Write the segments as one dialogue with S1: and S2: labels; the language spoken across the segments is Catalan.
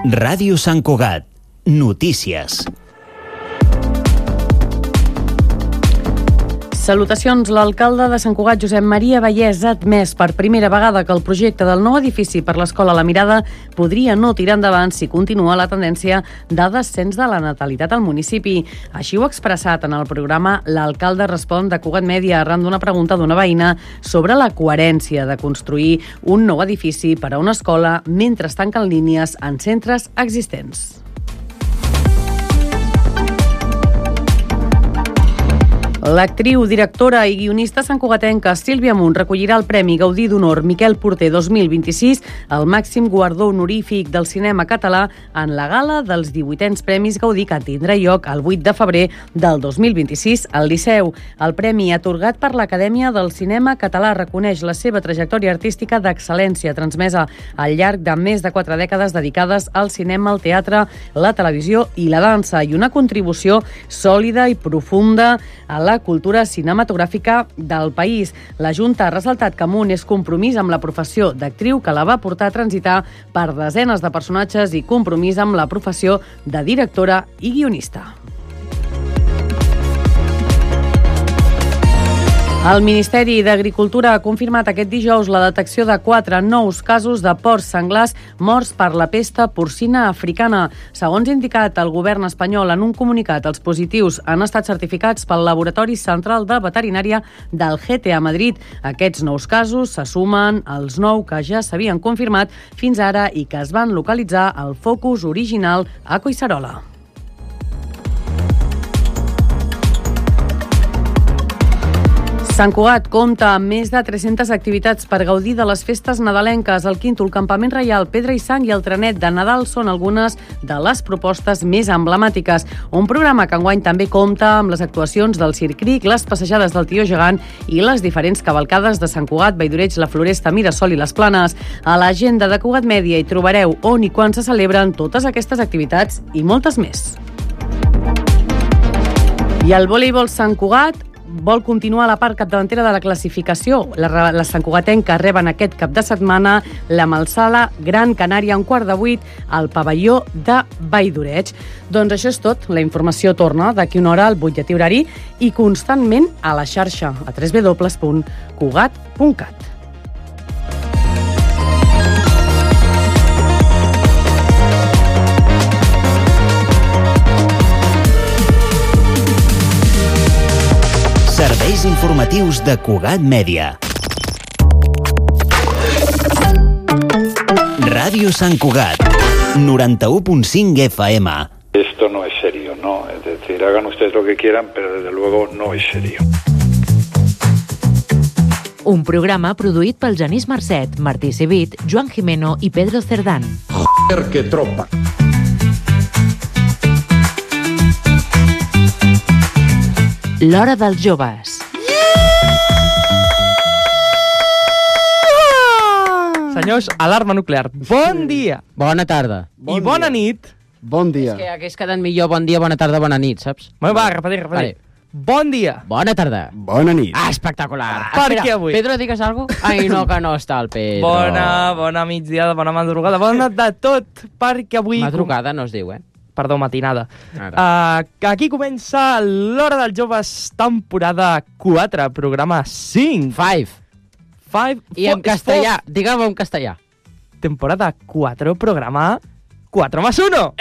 S1: Ràdio Sant Cugat. Notícies.
S2: Salutacions. L'alcalde de Sant Cugat, Josep Maria Vallès, ha admès per primera vegada que el projecte del nou edifici per l'Escola La Mirada podria no tirar endavant si continua la tendència de descens de la natalitat al municipi. Així ho ha expressat en el programa L'alcalde respon de Cugat Mèdia arran d'una pregunta d'una veïna sobre la coherència de construir un nou edifici per a una escola mentre es tanquen línies en centres existents. L'actriu, directora i guionista santcugatenca Sílvia Munt recollirà el Premi Gaudí d'Honor Miquel Porter 2026, el màxim guardó honorífic del cinema català, en la gala dels 18ens Premis Gaudí que tindrà lloc el 8 de febrer del 2026 al Liceu. El premi, atorgat per l'Acadèmia del Cinema Català, reconeix la seva trajectòria artística d'excel·lència transmesa al llarg de més de 4 dècades dedicades al cinema, al teatre, la televisió i la dansa, i una contribució sòlida i profunda a la cultura cinematogràfica del país. La Junta ha ressaltat que Munt és compromís amb la professió d'actriu que la va portar a transitar per desenes de personatges i compromís amb la professió de directora i guionista. El Ministeri d'Agricultura ha confirmat aquest dijous la detecció de 4 nous casos de porcs senglars morts per la pesta porcina africana. Segons ha indicat el govern espanyol en un comunicat, els positius han estat certificats pel Laboratori Central de Veterinària del GTA Madrid. Aquests nous casos se sumen als 9 que ja s'havien confirmat fins ara i que es van localitzar al focus original a Collserola. Sant Cugat compta amb més de 300 activitats per gaudir de les festes nadalenques. El Quíntul, Campament Reial, Pedra i Sang i el Trenet de Nadal són algunes de les propostes més emblemàtiques. Un programa que enguany també compta amb les actuacions del Circric, les passejades del Tió Gegant i les diferents cavalcades de Sant Cugat, Valldoreig, la Floresta, Mirasol i les Planes. A l'agenda de Cugat Mèdia hi trobareu on i quan se celebren totes aquestes activitats i moltes més. I el voleibol Sant Cugat vol continuar a la part capdavantera de la classificació. Les santcugatenques reben aquest cap de setmana la Malsala Gran Canària a 7:15 al pavelló de Valldoreig. Doncs això és tot. La informació torna d'aquí una hora al butlletí horari i constantment a la xarxa a www.cugat.cat.
S1: Serveis informatius de Cugat Mèdia. Ràdio Sant Cugat, 91.5 FM.
S3: Esto no es serio, ¿no? Es decir, hagan ustedes lo que quieran, pero desde luego no es serio.
S4: Un programa produït pel Genís Marcet, Martí Civit, Joan Jimeno i Pedro Cerdán.
S3: Joder, que tropa.
S4: L'Hora dels Joves.
S5: Senyors, alarma nuclear. Bon dia.
S6: Bona tarda.
S5: I bona nit.
S6: Bon dia. És que hagués quedat millor bon dia, bona tarda, bona nit, saps?
S5: Bueno, va, repetir. Vale. Bon dia.
S6: Bona tarda.
S7: Bona nit.
S6: Ah, espectacular.
S5: Perquè avui...
S6: Pedro, digues alguna cosa? Ai, no, que no està el Pedro.
S5: Bona migdia, bona madrugada, bona de tot, perquè avui...
S6: Madrugada no es diu,
S5: Perdó, matinada. Aquí comença l'Hora dels Joves, temporada 4, programa 5. 5.
S6: I en castellà, digue'm en castellà.
S5: Temporada 4, programa 4 más 1.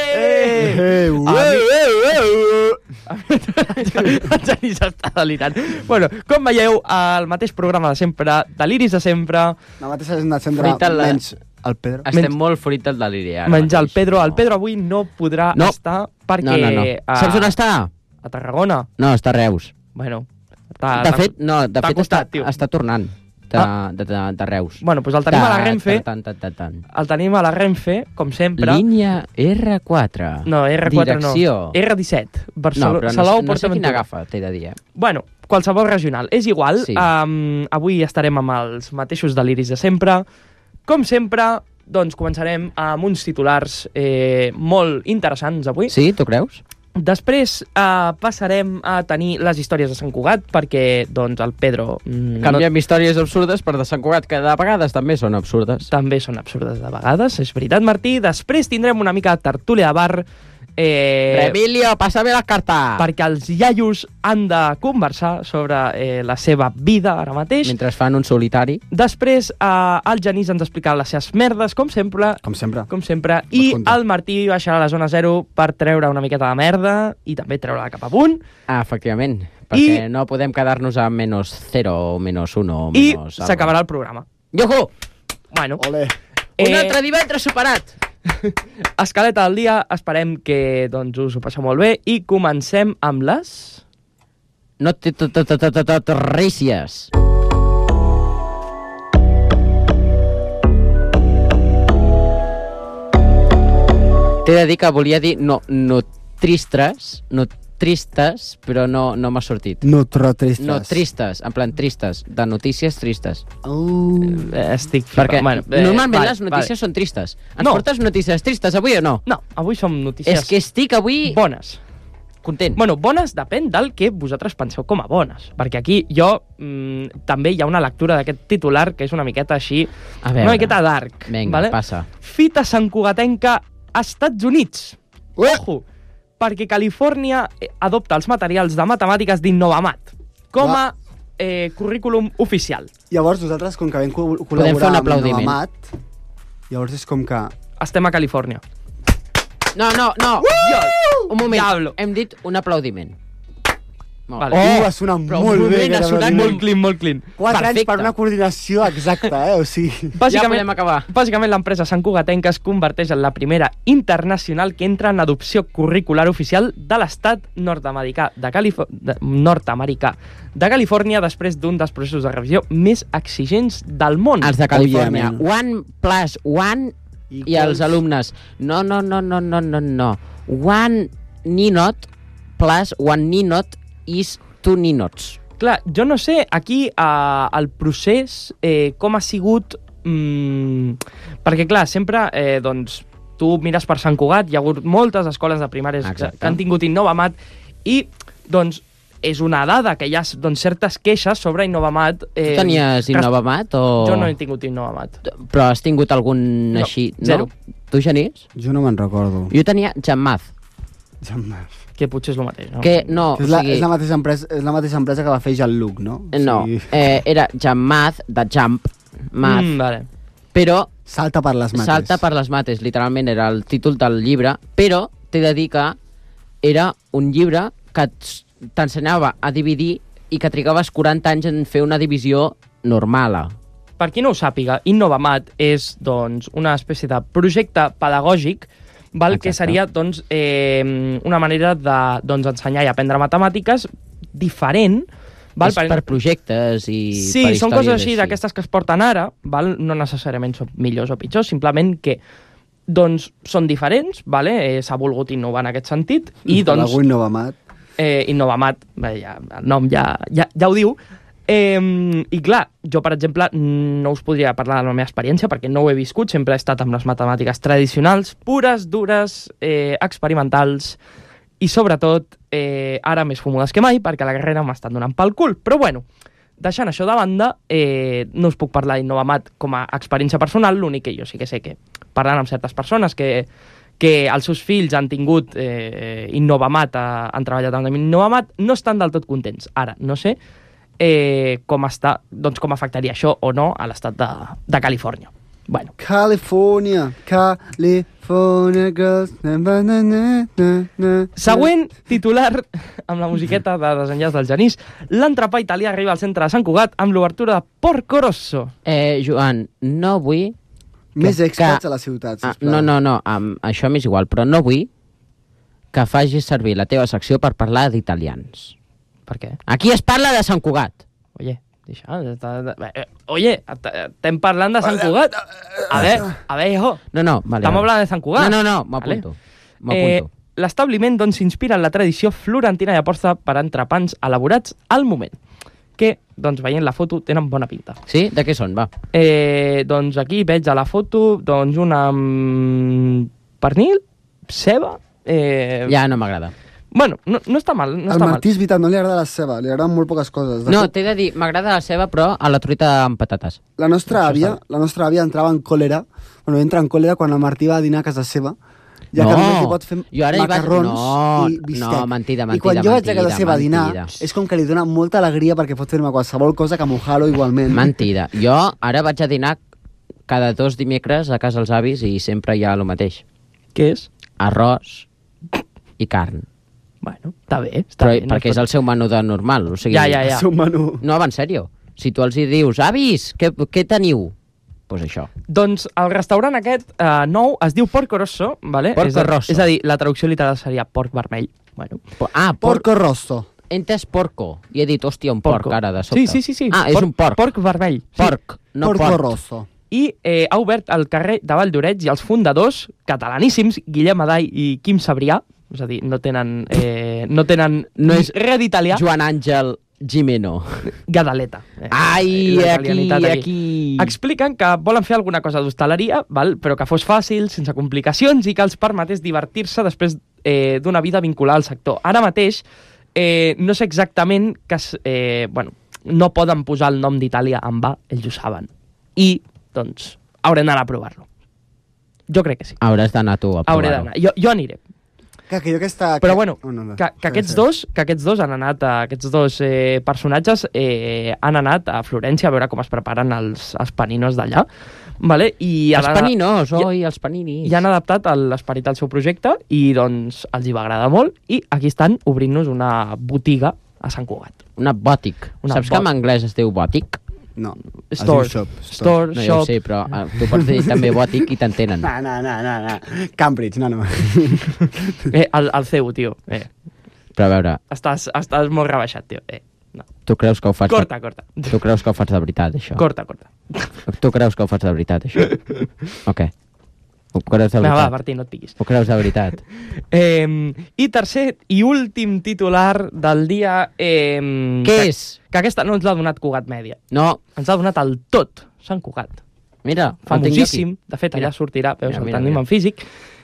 S5: El Genís està delirant. Bueno, com veieu, el mateix programa de sempre, deliris de sempre.
S7: La mateixa gent de sempre, menys el Pedro.
S6: Estem molt fruit del deliri ara.
S5: Menys el Pedro. El Pedro avui no podrà estar perquè...
S6: No. Saps on està?
S5: A Tarragona.
S6: No, està a Reus.
S5: Bueno.
S6: De fet,
S5: costat,
S6: està tornant de Reus.
S5: Bueno, doncs el tenim a la Renfe. El tenim a la Renfe, com sempre.
S6: Línia R4.
S5: No, R4
S6: Direcció.
S5: no. R17.
S6: No, però no sé quina agafa, t'he de dir,
S5: Bueno, qualsevol regional. És igual.
S6: Sí.
S5: Avui estarem amb els mateixos deliris de sempre. Com sempre, doncs començarem amb uns titulars molt interessants avui.
S6: Sí, tu creus?
S5: Després passarem a tenir les històries de Sant Cugat, perquè doncs, el Pedro...
S6: Canviem històries absurdes per de Sant Cugat, que de vegades també són absurdes.
S5: També són absurdes de vegades, és veritat, Martí. Després tindrem una mica de tertúlia de bar...
S6: Emilio, passa-me la carta!
S5: Perquè els iaios han de conversar sobre la seva vida ara mateix.
S6: Mentre fan un solitari.
S5: Després el Genís ens explicarà les seves merdes, com sempre.
S7: Com sempre.
S5: I el Martí baixarà a la zona 0 per treure una miqueta de merda i també treure-la cap amunt.
S6: Efectivament, perquè no podem quedar-nos a menos 0 o menos 1 o menos...
S5: I s'acabarà el programa.
S6: Iuhu!
S5: Bueno.
S7: Olé.
S6: Un altre divendres superat!
S5: Escaleta del dia, esperem que doncs, us ho passeu molt bé i comencem amb les...
S6: Notícies. T'he de dir que volia dir tristes, però no m'ha sortit.
S7: Nutro-tristes.
S6: No, tristes, en plan tristes, de notícies tristes.
S5: Estic flipant.
S6: Perquè normalment les notícies són tristes. Ens portes notícies tristes avui o no?
S5: No, avui som notícies...
S6: És que estic avui...
S5: bones.
S6: Content.
S5: Bueno, bones depèn del que vosaltres penseu com a bones. Perquè aquí també hi ha una lectura d'aquest titular que és una miqueta així... Una miqueta dark.
S6: Vinga, passa.
S5: Fita santcugatenca a Estats Units. Ojo! Perquè Califòrnia adopta els materials de matemàtiques d'Innovamat com a currículum oficial.
S7: Llavors, nosaltres, com que vam col·laborar amb Innovamat, llavors és com que...
S5: Estem a Califòrnia.
S6: No. Un moment,
S5: Diablo.
S6: hem dit un aplaudiment.
S5: Vale.
S7: Ha sonat molt bé.
S6: Ha sonat
S5: molt clean.
S7: 4 anys per una coordinació exacta, o sigui...
S6: Ja podem acabar.
S5: Bàsicament, l'empresa santcugatenca es converteix en la primera internacional que entra en adopció curricular oficial de l'estat nord-americà de Califòrnia després d'un dels processos de revisió més exigents del món.
S6: Els de Califòrnia. 1+1 i els alumnes. No. 1 ninot plus 1 ninot is 2 ninots.
S5: Clar, jo no sé aquí el procés com ha sigut... perquè, clar, sempre doncs, tu mires per Sant Cugat, hi ha hagut moltes escoles de primàries que han tingut Innovamat i doncs és una dada que hi ha doncs, certes queixes sobre Innovamat.
S6: Tu tenies Innovamat o...?
S5: Jo no he tingut Innovamat.
S6: Però has tingut algun així, no?
S5: Zero.
S6: Tu, Genís?
S7: Jo no me'n recordo.
S6: Jo tenia Jammath.
S5: Que potser és el mateix, no?
S6: Que no,
S7: és la mateixa empresa que va fer Jean-Luc, no?
S6: No, era Jammath, de Jump, Math.
S5: Vale.
S6: Però...
S7: Salta per les mates.
S6: Salta per les mates, literalment era el títol del llibre, però t'he de dir que era un llibre que t'ensenyava a dividir i que trigaves 40 anys en fer una divisió normal.
S5: Per qui no ho sàpiga, Innovamat és doncs, una espècie de projecte pedagògic que seria doncs, una manera d'ensenyar i aprendre matemàtiques diferent.
S6: És per projectes i per històries.
S5: Sí, són coses així d'aquestes que es porten ara, no necessàriament són millors o pitjors, simplement que doncs, són diferents, s'ha volgut innovar en aquest sentit. I doncs,
S7: Innovamat.
S5: Innovamat, el nom ja ho diu. I clar, jo per exemple no us podria parlar de la meva experiència perquè no ho he viscut, sempre he estat amb les matemàtiques tradicionals, pures, dures, experimentals i sobretot ara més fumudes que mai perquè la carrera m'ha estat donant pel cul. Però bueno, deixant això de banda, no us puc parlar d'Innovamat com a experiència personal, l'únic que jo sí que sé que parlant amb certes persones que els seus fills han tingut Innovamat, han treballat amb Innovamat, no estan del tot contents. Ara, no sé com afectaria això o no a l'estat de Califòrnia. Bueno.
S7: Califòrnia girls.
S5: Següent titular amb la musiqueta de desenllaç del Genís. L'entrepà italià arriba al centre de Sant Cugat amb l'obertura de Porco Rosso.
S6: Joan, no vull...
S7: Més expats a la ciutat, sisplau.
S6: No, això m'és igual, però no vull que facis servir la teva secció per parlar d'italians.
S5: Per què?
S6: Aquí es parla de Sant Cugat.
S5: Oye, estem parlant de Sant Cugat. A ver, hijo.
S6: No, vale.
S5: Estamos hablando de Sant Cugat.
S6: No, m'apunto.
S5: L'establiment doncs s'inspira en la tradició florentina i aposta per entrepans elaborats al moment, que, doncs, veient la foto, tenen bona pinta.
S6: Sí? De què són, va?
S5: Doncs aquí veig a la foto, doncs, una pernil, ceba...
S6: Ja no m'agrada.
S5: Bueno, no està mal, no
S7: Al
S5: està mal.
S7: Martí és veritat, no li agrada la ceba, li agraden molt poques coses. De
S6: No,
S7: fet,
S6: t'he de dir, m'agrada la ceba, però a la truita amb patates.
S7: la nostra àvia entrava en còlera, entra en còlera quan el Martí va a dinar a casa seva, ja que només li pot fer
S6: jo ara
S7: macarrons i bistec.
S6: No, mentida.
S7: I quan jo vaig a casa seva a dinar, és com que li dona molta alegria perquè pot fer-me qualsevol cosa que m'ho jalo igualment.
S6: Mentida. Jo ara vaig a dinar cada 2 dimecres a casa dels avis i sempre hi ha el mateix.
S5: Què és?
S6: Arròs i carn.
S5: Bueno, està bé.
S6: Però, perquè és el seu menú de normal. O sigui,
S5: Ja.
S7: El seu menú.
S6: No, en sèrio. Si tu els hi dius, avis, què teniu? Doncs això.
S5: Doncs el restaurant aquest nou es diu Porco Rosso, vale?
S6: Porco Rosso.
S5: És a dir, la traducció literal seria porc vermell. Bueno.
S7: Porco rosso.
S6: He entès porco. I he dit, hòstia, un porc ara de sobte.
S5: Sí.
S6: Ah, és un porc.
S5: Porc vermell. Sí.
S6: Porc, no
S7: Porco
S6: porc.
S7: rosso.
S5: I ha obert al carrer de Valldoreix i els fundadors, catalaníssims, Guillem Aday i Quim Sabrià, és a dir, no tenen
S6: No és
S5: res d'italià,
S6: Joan Àngel Gimeno.
S5: Gadaleta.
S6: Ai,
S5: La
S6: aquí,
S5: italianitat
S6: aquí.
S5: Expliquen que volen fer alguna cosa d'hostaleria, però que fos fàcil, sense complicacions i que els permetés divertir-se després d'una vida vinculada al sector. Ara mateix, no sé exactament no poden posar el nom d'Itàlia en va, ells ho saben. I, doncs, haurem d'anar a provar-lo. Jo crec que sí.
S6: Hauràs d'anar tu a
S5: Hauré
S6: provar-ho.
S5: d'anar. Jo aniré. Però bueno, que aquests dos han anat, aquests dos personatges han anat a Florència a veure com es preparen els paninos d'allà. Vale?
S6: Els paninos, els paninis.
S5: I han adaptat l'esperit al seu projecte i doncs els hi va agradar molt i aquí estan obrint-nos una botiga a Sant Cugat.
S6: Una bòtic. Saps que en anglès es diu bòtic?
S7: No,
S5: Store,
S6: no, ja ho sé, però tu pots dir també bòtic i t'entenen.
S7: No. Cambridge, no.
S5: El CEU, tio.
S6: Però a veure...
S5: Estàs molt rebaixat, tio. No.
S6: Tu creus que ho faig...
S5: Corta.
S6: Tu creus que ho faig de veritat, això?
S5: Corta.
S6: Tu creus que ho faig de veritat, això? Ok. Ho creus de veritat?
S5: Va, Martí, no et piquis.
S6: Ho creus de veritat?
S5: I tercer i últim titular del dia...
S6: Què és?
S5: Que aquesta no ens l'ha donat Cugat Mèdia.
S6: No.
S5: Ens l'ha donat el tot Sant Cugat.
S6: Mira,
S5: famosíssim. De fet, allà sortirà, veus, el tenim en físic.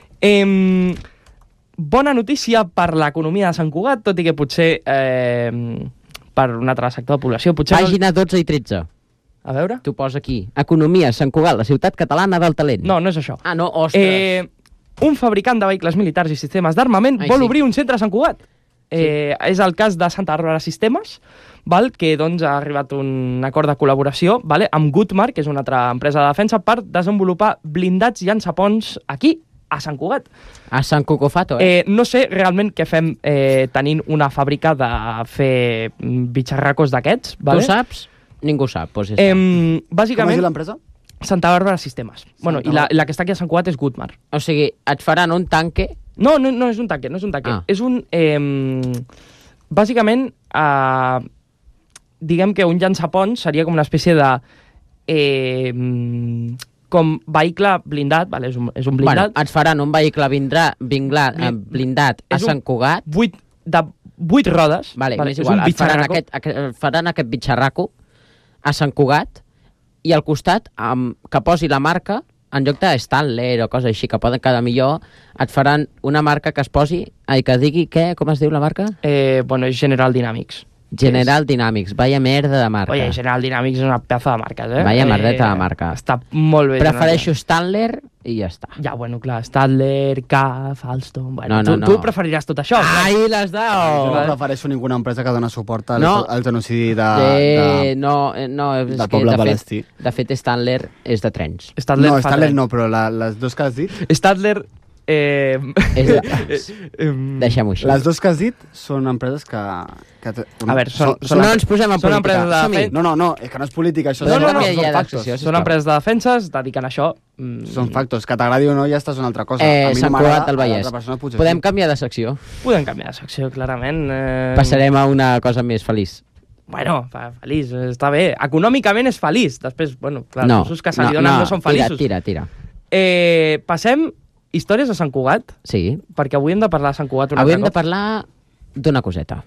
S5: Bona notícia per l'economia de Sant Cugat, tot i que potser per un altre sector de població...
S6: Pàgina 12 i 13.
S5: A veure?
S6: Tu posa aquí. Economia, Sant Cugat, la ciutat catalana del talent.
S5: No, no és això.
S6: Ah, no, ostres.
S5: Un fabricant de vehicles militars i sistemes d'armament vol obrir un centre a Sant Cugat. És el cas de Santa Bàrbara Sistemes, que doncs, ha arribat un acord de col·laboració amb Goodmark, que és una altra empresa de defensa, per desenvolupar blindats i llançapons aquí, a Sant Cugat.
S6: A Sant Cucofato,
S5: No sé realment què fem tenint una fàbrica de fer bitxarracos d'aquests.
S6: Tu saps? Ningú sap.
S5: Bàsicament,
S7: com es diu l'empresa?
S5: Santa Bàrbara Sistemes. Bueno, i la que està aquí a Sant Cugat és Goodmark.
S6: O sigui, et faran un tanque...
S5: No és un tanque, És un... bàsicament, diguem que un llançapont seria com una espècie de... com vehicle blindat, és un blindat.
S6: Bueno, et faran un vehicle blindat a Sant Cugat.
S5: De 8 rodes.
S6: És igual, et faran aquest bitxarraco a Sant Cugat i al costat, que posi la marca, en lloc de Stanley o coses així que poden quedar millor, et faran una marca que es posi, que digui, com es diu la marca?
S5: Bueno, és General Dynamics.
S6: General Dynamics, vaya merda de marca.
S5: Oye, General Dynamics és una pedazo de marca,
S6: Vaya merdeta de marca.
S5: Està molt bé.
S6: Prefereixo Stanley i ja està.
S5: Ja, bueno, clar, Stadler, CAF, Alstom... Bueno,
S6: no.
S5: Tu preferiràs tot això.
S6: Ai, l'has dado!
S7: Jo no prefereixo ninguna empresa que dona suport al genocidi
S6: del
S7: poble palestí.
S6: De fet, Stanley és de trens.
S7: Stadler no, però les dos que has dit...
S5: Stadler...
S6: Deixem-ho així.
S7: Les dos que has dit són empreses que
S5: a veure, no
S6: ens posem en política.
S7: No, és que no és política, això
S5: són factos. Són empreses de defensa, es dediquen a això.
S7: Són factos, que t'agradi o no ja estàs una altra cosa.
S6: Sant Cugat del Vallès. Podem canviar de secció?
S5: Podem canviar de secció, clarament.
S6: Passarem a una cosa més feliç.
S5: Bueno, feliç, està bé. Econòmicament és feliç. Després, bueno, clar, els usos que se li donen no són feliços.
S6: Tira.
S5: Passem històries de Sant Cugat?
S6: Sí.
S5: Perquè avui hem de parlar de Sant Cugat un altre cop.
S6: Avui hem de parlar d'una coseta.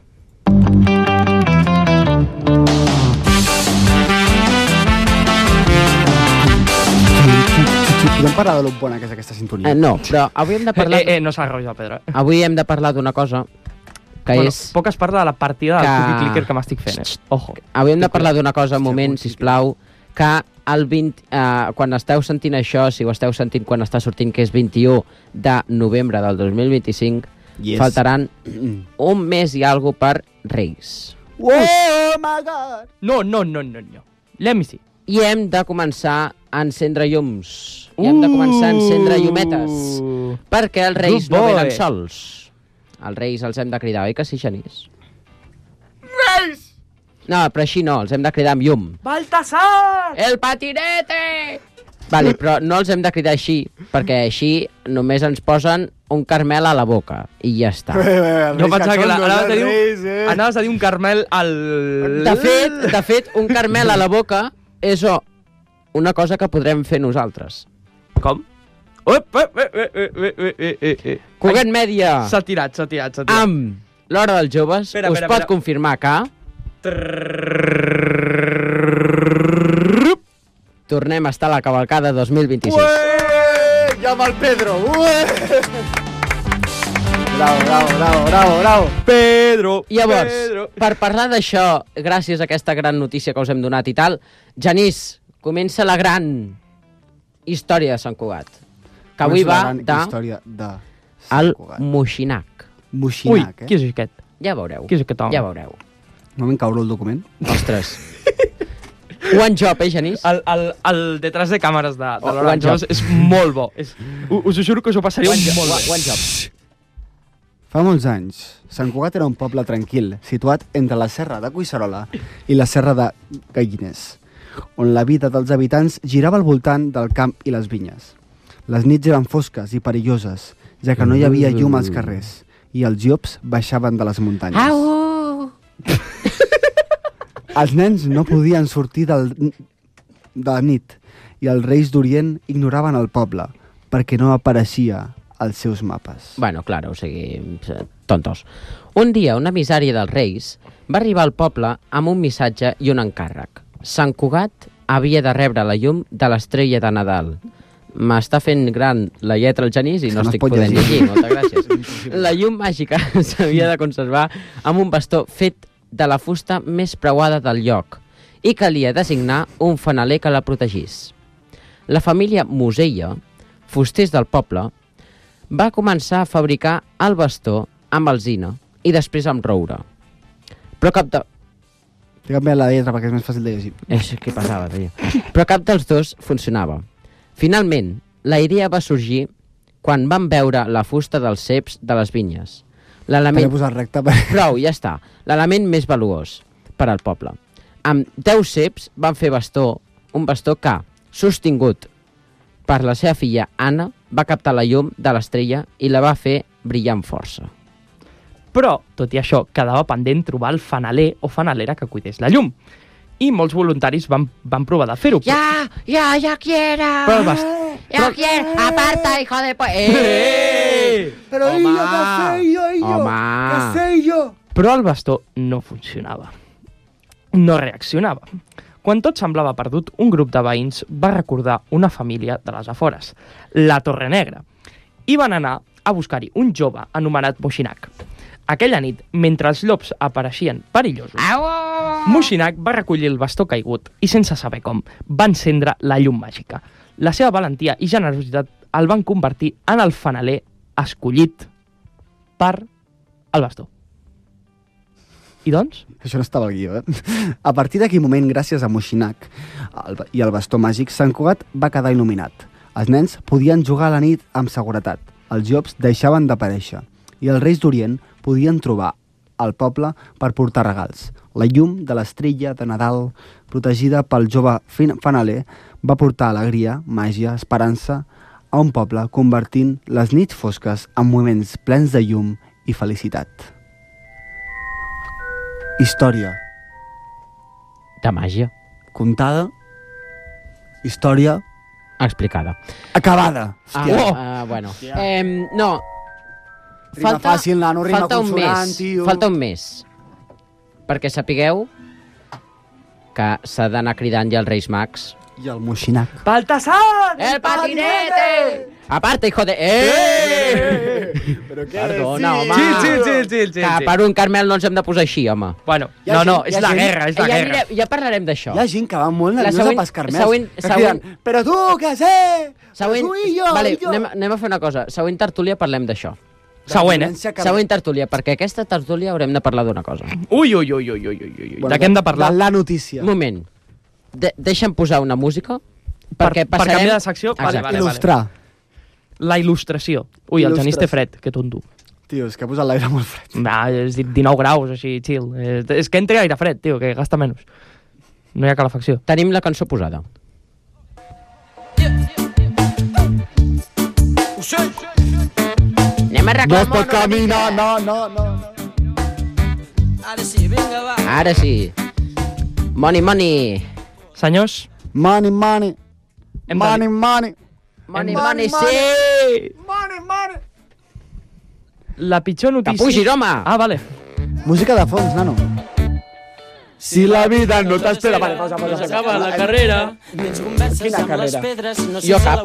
S7: Podem parlar de l'Opona, que és aquesta sintonia?
S6: No, però avui hem de parlar...
S5: No s'arroja, Pedro.
S6: Avui hem de parlar d'una cosa que
S5: Bueno,
S6: és...
S5: poc es parla de la partida del
S6: que-
S5: cookie clicker que m'estic fent. Ojo.
S6: Hauríem de parlar d'una cosa un moment, sisplau, que el 20, quan esteu sentint això, si ho esteu sentint quan està sortint, que és 21 de novembre del 2025,
S7: Yes.
S6: faltaran un mes i alguna per Reis.
S7: Oh my God!
S5: No. Let me see.
S6: I hem de començar a encendre llums. I hem de començar a encendre llumetes. Perquè els Reis
S5: Good
S6: no
S5: boy.
S6: venen sols. Els Reis els hem de cridar, oi que sí, Genís? Reis! No, però així no, els hem de cridar amb llum.
S5: Baltasar!
S6: El patinete! Vale, però no els hem de cridar així, perquè així només ens posen un carmel a la boca i ja està.
S5: Jo pensava que anaves a dir un carmel al...
S6: De fet, un carmel a la boca és una cosa que podrem fer nosaltres.
S5: Com?
S6: Cugat Mèdia,
S5: S'ha tirat.
S6: amb l'Hora dels Joves, us pot confirmar que... Tornem a estar a la cavalcada 2026.
S7: Ué! Llama al Pedro! Ué! Bravo.
S5: Pedro!
S6: Llavors, per parlar d'això, gràcies a aquesta gran notícia que us hem donat i tal, Genís, comença la gran història de Sant Cugat, que avui va
S7: història de
S6: al
S7: Sant Cugat.
S6: Moixinac.
S5: Ui,
S7: Moixinac,
S5: qui és aquest?
S6: Ja veureu.
S5: Qui és aquest home?
S6: Ja veureu.
S7: No me'n caurà el document?
S6: Ostres. One job, Genís?
S5: El detrás de càmeres de l'Hora
S6: One
S5: dels Joves és molt bo. Us ho juro que us ho passaríeu molt bé.
S6: One job.
S7: Fa molts anys, Sant Cugat era un poble tranquil, situat entre la serra de Collserola i la serra de Galliners, on la vida dels habitants girava al voltant del camp i les vinyes. Les nits eren fosques i perilloses, ja que no hi havia llum als carrers, i els llops baixaven de les muntanyes.
S6: Au!
S7: Els nens no podien sortir de la nit, i els reis d'Orient ignoraven el poble, perquè no apareixia als seus mapes.
S6: Bueno, claro, o sigui, tontos. Un dia, una emissària dels Reis va arribar al poble amb un missatge i un encàrrec. Sant Cugat havia de rebre la llum de l'estrella de Nadal. M'està fent gran la lletra al Genís i no estic podent llegir. Moltes gràcies. La llum màgica s'havia de conservar amb un bastó fet de la fusta més preuada del lloc i calia designar un fanaler que la protegís. La família Musella, fusters del poble, va començar a fabricar el bastó amb alzina i després amb roure. Però cap de...
S7: T'he canviat la lletra perquè és més fàcil de llegir.
S6: Què passava, tio? Però cap dels dos funcionava. Finalment, la idea va sorgir quan van veure la fusta dels ceps de les vinyes.
S7: T'he posat recte per...
S6: Prou, ja està. L'element més valuós per al poble. Amb 10 ceps van fer un bastó que, sostingut per la seva filla Anna, va captar la llum de l'estrella i la va fer brillar amb força.
S5: Però, tot i això, quedava pendent trobar el fanaler o fanalera que cuidés la llum. I molts voluntaris van provar de fer-ho.
S6: Ja quiero!
S5: Però
S6: ¡Ya quiero! ¡Aparta, hijo de...
S7: Però
S6: Home!
S7: què sé jo?
S6: Home!
S7: Què sé jo?
S5: Però el bastó no funcionava. No reaccionava. Quan tot semblava perdut, un grup de veïns va recordar una família de les afores, la Torre Negra, i van anar a buscar-hi un jove anomenat Moixinac. Aquella nit, mentre els llops apareixien perillosos, Moixinac va recollir el bastó caigut i, sense saber com, va encendre la llum màgica. La seva valentia i generositat el van convertir en el fanaler escollit per el bastó. I doncs?
S7: Això no estava al guió, A partir d'aquell moment, gràcies a Moixinac i al bastó màgic, Sant Cugat va quedar il·luminat. Els nens podien jugar a la nit amb seguretat, els llops deixaven d'aparèixer i els reis d'Orient podien trobar al poble per portar regals. La llum de l'estrella de Nadal, protegida pel jove fanaler, va portar alegria, màgia, esperança a un poble, convertint les nits fosques en moments plens de llum i felicitat. Història.
S6: De màgia.
S7: Contada. Història.
S6: Explicada.
S7: Acabada.
S6: Bueno. No.
S7: Rima fàcil, nano, rima consonant, tio.
S6: Falta un mes. Perquè sapigueu que s'ha d'anar cridant ja els Reis Mags.
S7: I el Moixinac.
S5: Baltasar!
S6: ¡El patinete! Aparte, hijo de...
S7: Però què?
S6: Perdona, home.
S5: Chill.
S6: Que per un Carmel no ens hem de posar així, home.
S5: Bueno,
S7: Hi ha
S5: no,
S7: gent-
S5: és
S7: hi ha
S5: la
S7: gent-
S5: guerra, és la guerra.
S6: Ja parlarem d'això.
S7: Hi ha gent que va molt
S6: La
S7: nerviosa
S6: següent-
S7: pels carmels.
S6: següent-
S7: que criden, però tu, què sé?
S6: Següent...
S7: Però tu i jo,
S6: vale,
S7: i jo.
S6: anem a fer una cosa. Següent tertúlia parlem d'això.
S5: Següent,
S6: Següent tertúlia, perquè aquesta tertúlia haurem de parlar d'una cosa.
S5: Ui. De què hem de parlar?
S7: De la notícia.
S6: Un moment. Deixa'm posar una música
S5: Per
S6: perquè passarem...
S5: canviar de secció? Vale,
S6: Exacte.
S7: Il·lustrar.
S5: La il·lustració. Ui, el Genís té
S7: Il·lustració.
S5: fred, que tonto.
S7: Tio, és que ha posat l'aire molt fred.
S5: Va, és 19 graus, així, chill. És que entre aire fred, tio, que gasta menys. No hi ha calefacció.
S6: Tenim la cançó posada. Anem a
S7: No
S6: reclamar
S7: es pot caminar, no.
S6: Ara sí. Money.
S5: Senyors,
S7: Money.
S5: Hem de
S7: Money.
S6: Money, sí!
S5: la pitjor notícia...
S6: Que pugis, home!
S5: Ah, vale.
S7: Música de fons, nano. Si la vida no t'espera... Vale, pausa.
S5: S'acaba la carrera.
S7: Quina carrera?
S6: Jo cap.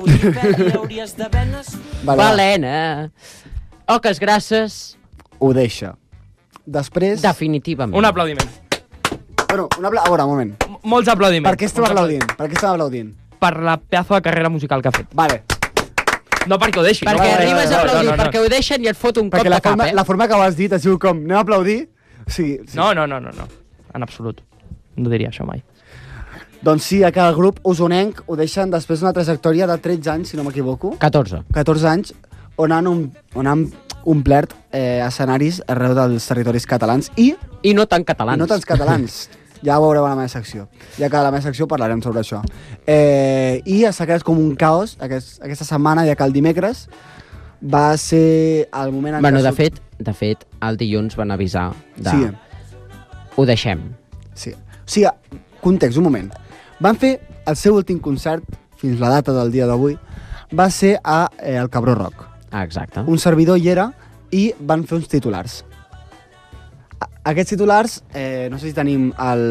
S7: Vale,
S6: Valena. Oques grasses,
S7: ho deixa. Després...
S6: definitivament.
S5: Un aplaudiment.
S7: Bueno, a veure, un moment.
S5: Molts aplaudiments.
S7: Per què estem aplaudint?
S5: Per la pedazo de carrera musical que ha fet.
S7: Vale.
S5: No perquè ho deixi.
S6: Perquè
S5: no,
S6: arribes a aplaudir,
S5: no.
S6: perquè ho deixen i et fot un
S7: Perquè
S6: cop de cap,
S7: la forma que ho has dit ha sigut com, anem a aplaudir? Sí.
S5: No. En absolut. No diria això mai.
S7: Doncs sí, que el grup usonenc ho deixen després d'una trajectòria de 13 anys, si no m'equivoco.
S6: 14.
S7: 14 anys, on han omplert escenaris arreu dels territoris catalans i
S6: I no tan catalans.
S7: no tants catalans. Ja ho veureu a la meva secció. Ja que a la meva secció parlarem sobre això. I s'ha creat com un caos aquesta setmana, ja que el dimecres va ser el moment en
S6: Bueno,
S7: què...
S6: de fet, el dilluns van avisar de...
S7: Sí,
S6: Ho deixem.
S7: sí. O sigui, context, un moment. Van fer el seu últim concert, fins la data del dia d'avui, va ser a el Cabró Rock.
S6: Ah, exacte.
S7: Un servidor hi era i van fer uns titulars. Aquests titulars, no sé si tenim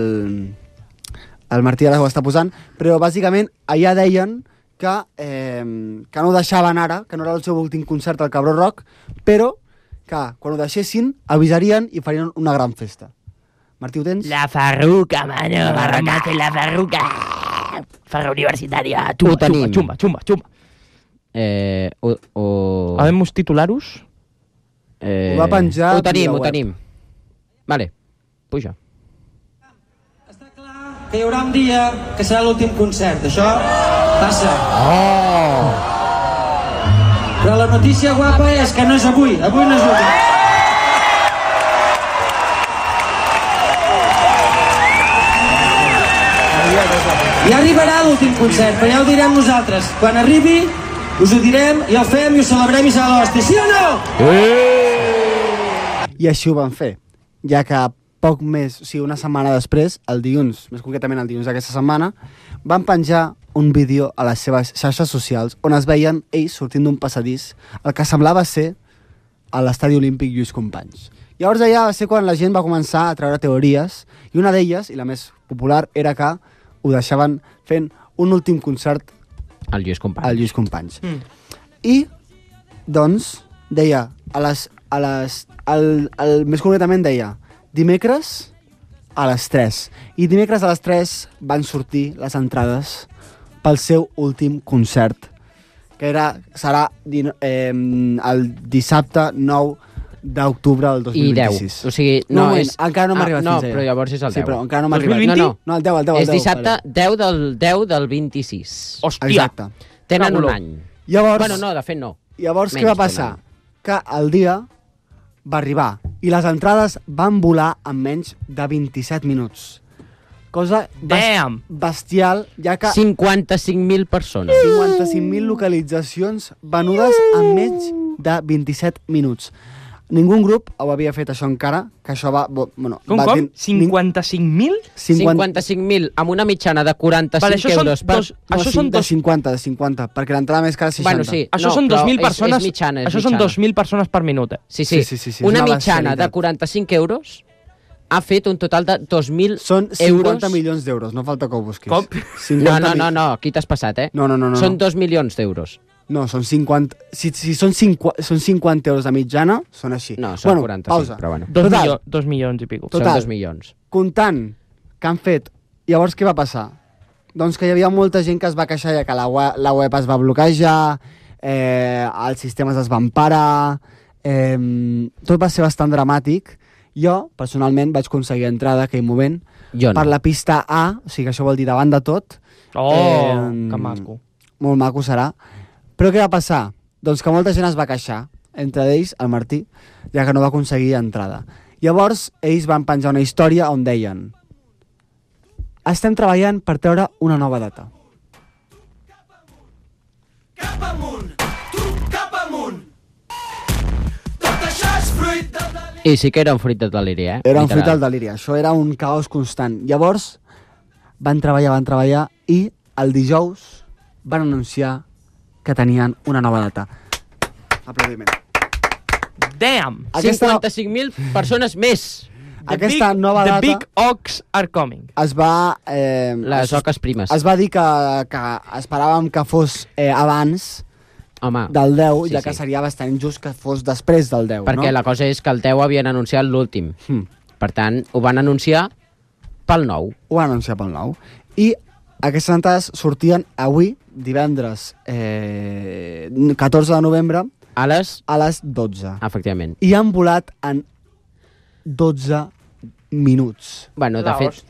S7: el Martí ara ho està posant, però bàsicament allà deien que no ho deixaven ara, que no era el seu últim concert al Cabró Rock, però que quan ho deixessin avisarien i farien una gran festa. Martí, ho tens?
S8: La farruca, mano. Barracate la farruca. Farra universitària.
S6: Ho tenim.
S5: Xumba. Habemos titularos?
S7: Ho va penjar
S6: Ho tenim,
S7: via
S6: ho
S7: web.
S6: tenim. Vale, puja.
S9: Que hi haurà un dia que serà l'últim concert. Això passa.
S6: Oh!
S9: Però la notícia guapa és que no és avui. Avui no és l'últim. Ja arribarà l'últim concert, però ja ho direm nosaltres. Quan arribi, us ho direm i el fem i ho celebrem i serà l'hòstia. Sí o no?
S7: I així ho van fer, ja que poc més, o sigui, una setmana després, el dilluns, més concretament el dilluns d'aquesta setmana, van penjar un vídeo a les seves xarxes socials on es veien ells sortint d'un passadís, el que semblava ser a l'estadi olímpic Lluís Companys. Llavors allà va ser quan la gent va començar a treure teories, i una d'elles, i la més popular, era que ho deixaven fent un últim concert
S6: El Lluís Companys.
S7: al Lluís Companys. I, doncs, deia, més concretament deia, dimecres a les 3. I dimecres a les 3 van sortir les entrades pel seu últim concert, que serà el dissabte 9 d'octubre del
S6: I
S7: 2026.
S6: 10. O sigui,
S7: No,
S6: no,
S7: encara no m'ha arribat
S6: no,
S7: fins allà.
S6: però llavors és el 10.
S7: Sí, però encara no m'ha arribat.
S5: 2020?
S7: No, el 10, el 10.
S6: És dissabte 10 del 26.
S5: Hòstia.
S7: Exacte.
S6: Tenen un
S5: Caboló.
S6: any.
S7: Llavors,
S6: Bueno, no, de fet no.
S7: Llavors, què
S6: Menys
S7: va passar?
S6: tenen.
S7: Que el dia va arribar i les entrades van volar en menys de 27 minuts. Cosa
S5: Damn!
S7: bestial, ja que
S6: 55.000 persones.
S7: 55.000 localitzacions venudes en menys de 27 minuts. Ningú grup ho havia fet això encara, que això va... Bueno,
S5: Com? 55.000?
S6: 55.000 amb una mitjana de 45
S5: Vale, això són
S6: euros per...
S5: dos- això són
S7: de
S5: dos-
S7: 50, perquè l'entrada més cara és 60.
S6: Bueno, sí.
S5: Això
S6: No,
S5: són
S6: però
S5: 2.000
S6: és
S5: persones.
S6: mitjana, és
S5: Això són
S6: mitjana.
S5: 2.000 persones per minut.
S6: Sí.
S7: Sí,
S6: Una
S7: és una
S6: mitjana de
S7: bestialitat.
S6: 45 euros ha fet un total de 2.000
S7: Són 50
S6: euros.
S7: milions d'euros, no falta que ho busquis.
S5: Com?
S7: 50
S6: No, aquí t'has passat, eh?
S7: No.
S6: Són 2 milions d'euros.
S7: No, són 50... Si són 50 euros de mitjana, són així.
S6: No, són 45,
S7: pausa.
S6: però bueno.
S5: 2 milions i pico.
S6: Són 2 milions.
S7: Comptant que han fet... Llavors, què va passar? Doncs que hi havia molta gent que es va queixar ja que la web es va bloquejar, els sistemes es van parar, tot va ser bastant dramàtic. Jo, personalment, vaig aconseguir entrada aquell moment per la pista A, o sigui que això vol dir davant de tot.
S5: Que maco.
S7: Molt maco serà. Però què va passar? Doncs que molta gent es va queixar, entre ells el Martí, ja que no va aconseguir entrada. Llavors, ells van penjar una història on deien: estem treballant per treure una nova data.
S10: Cap amunt, tu cap amunt. Tot això és fruit del deliri.
S6: I sí que era un fruit del deliri, eh?
S7: Era un fruit del deliri, això era un caos constant. Llavors, van treballar i el dijous van anunciar que tenien una nova data. Aplaudiment.
S5: Damn!
S6: 55.000 persones més!
S7: Aquesta nova data...
S5: The big ox are coming.
S7: Es va...
S6: Les oques primes.
S7: Es va dir que esperàvem que fos abans del 10, ja que seria bastant injust que fos després del 10,
S6: perquè la cosa és que el 10 havien anunciat l'últim. Per tant, ho van anunciar pel 9.
S7: Ho van anunciar pel 9. I aquestes entrades sortien avui, divendres 14 de novembre,
S6: a les
S7: 12.
S6: Efectivament.
S7: I han volat en 12 minuts.
S6: Bueno, de fet,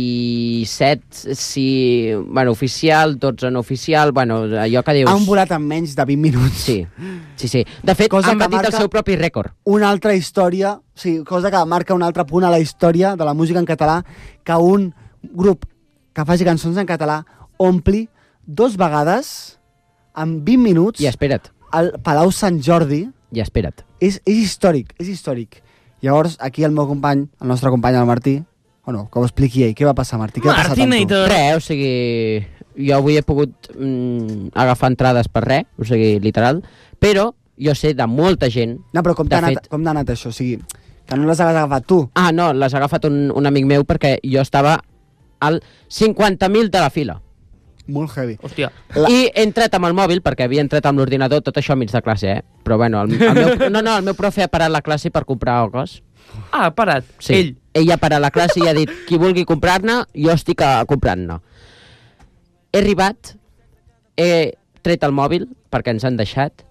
S6: 17 sí, bueno, oficial, 12 no oficial, bueno, allò que dius...
S7: Han volat en menys de 20 minuts.
S6: Sí. De fet, han batit el seu propi rècord.
S7: Una altra història, cosa que marca un altre punt a la història de la música en català, que un grup que faci cançons en català ompli 2 vegades en 20 minuts...
S6: I espera't.
S7: Al Palau Sant Jordi.
S6: I espera't.
S7: És històric, és històric. Llavors, aquí el meu company, el nostre company, el Martí, o no, que ho expliqui ell. Què va passar, Martí? Què ha passat amb tu?
S6: Res, o sigui, jo avui he pogut agafar entrades per res, o sigui, literal, però jo sé de molta gent...
S7: No, però com t'ha anat això? O sigui, que no les has agafat tu.
S6: Ah, no, les ha agafat un amic meu perquè jo estava al 50.000 de la fila.
S7: Molt heavy.
S5: Hòstia.
S6: I he entrat amb el mòbil, perquè havia entrat amb l'ordinador, tot això mig de classe, Però bueno, el meu profe ha parat la classe per comprar oques.
S5: Ah, ha parat?
S6: Sí. Ell ha parat la classe i ha dit, qui vulgui comprar-ne, jo estic comprant-ne. He arribat, he tret el mòbil, perquè ens han deixat,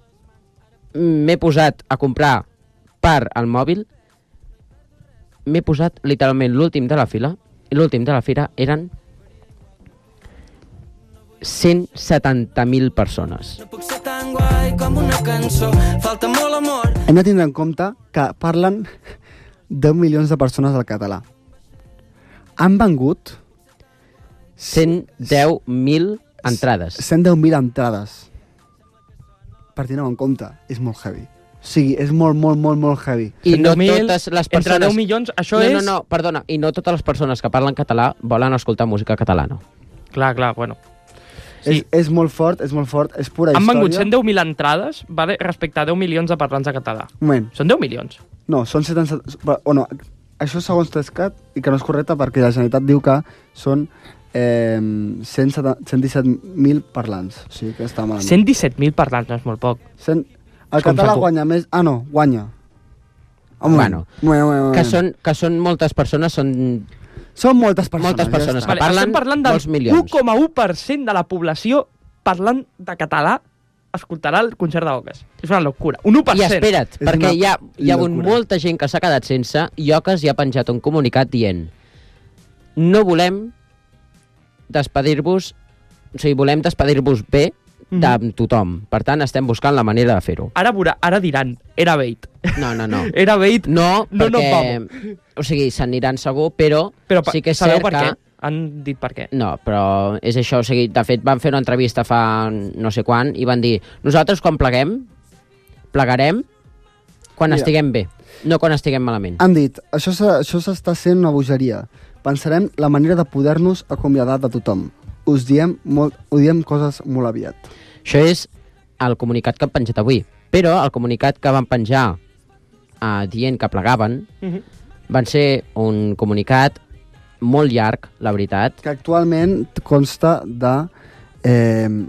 S6: m'he posat a comprar per al mòbil, m'he posat literalment l'últim de la fila, i l'últim de la fila eren 170.000 persones.
S10: No puc ser tan guai com una cançó, falta molt amor.
S7: Hem de tindre en compte que parlen 10 milions de persones al català. Han vengut
S6: 110.000 entrades.
S7: 110.000 entrades. Per tenir-ho en compte, és molt heavy. O sigui, és molt heavy.
S6: I no totes les persones...
S5: Entre 10 milions, això és...
S6: No, perdona. I no totes les persones que parlen català volen escoltar música catalana.
S5: Clar, bueno.
S7: Sí. És molt fort, és pura història.
S5: Han vengut 110.000 entrades, vale, respecte a 10 milions de parlants de català.
S7: Un moment.
S5: Són 10 milions?
S7: No, són 70... Bueno, això segons Tescat, i que no és correcte perquè la Generalitat diu que són 117.000 parlants. O sigui que està malament.
S5: 117.000 parlants, no és molt poc.
S7: El català guanya més... Ah, no, guanya.
S6: Bueno, que són moltes persones,
S7: Són moltes persones.
S6: Moltes persones que
S5: vale,
S6: parlen molts milions.
S5: Estem parlant del 1,1% de la població parlant de català escoltarà el concert d'Oques. És una locura. Un 1%.
S6: I espera't, perquè hi ha hagut molta gent que s'ha quedat sense i Oques ja ha penjat un comunicat dient no volem despedir-vos, o sigui, volem despedir-vos bé de tothom. Per tant, estem buscant la manera de fer-ho.
S5: Ara diran, era bait.
S6: No.
S5: Era bait,
S6: no, perquè...
S5: No,
S6: o sigui, s'aniran segur, però sí que és
S5: sabeu
S6: cert
S5: per
S6: que...
S5: què? Han dit per què?
S6: No, però és això, o sigui, de fet van fer una entrevista fa no sé quan i van dir, nosaltres quan plegarem quan estiguem bé, no quan estiguem malament.
S7: Han dit, això s'està sent una bogeria. Pensarem la manera de poder-nos acomiadar de tothom. Ho diem coses molt aviat.
S6: Això és el comunicat que han penjat avui. Però el comunicat que van penjar dient que plegaven van ser un comunicat molt llarg, la veritat.
S7: Que actualment consta de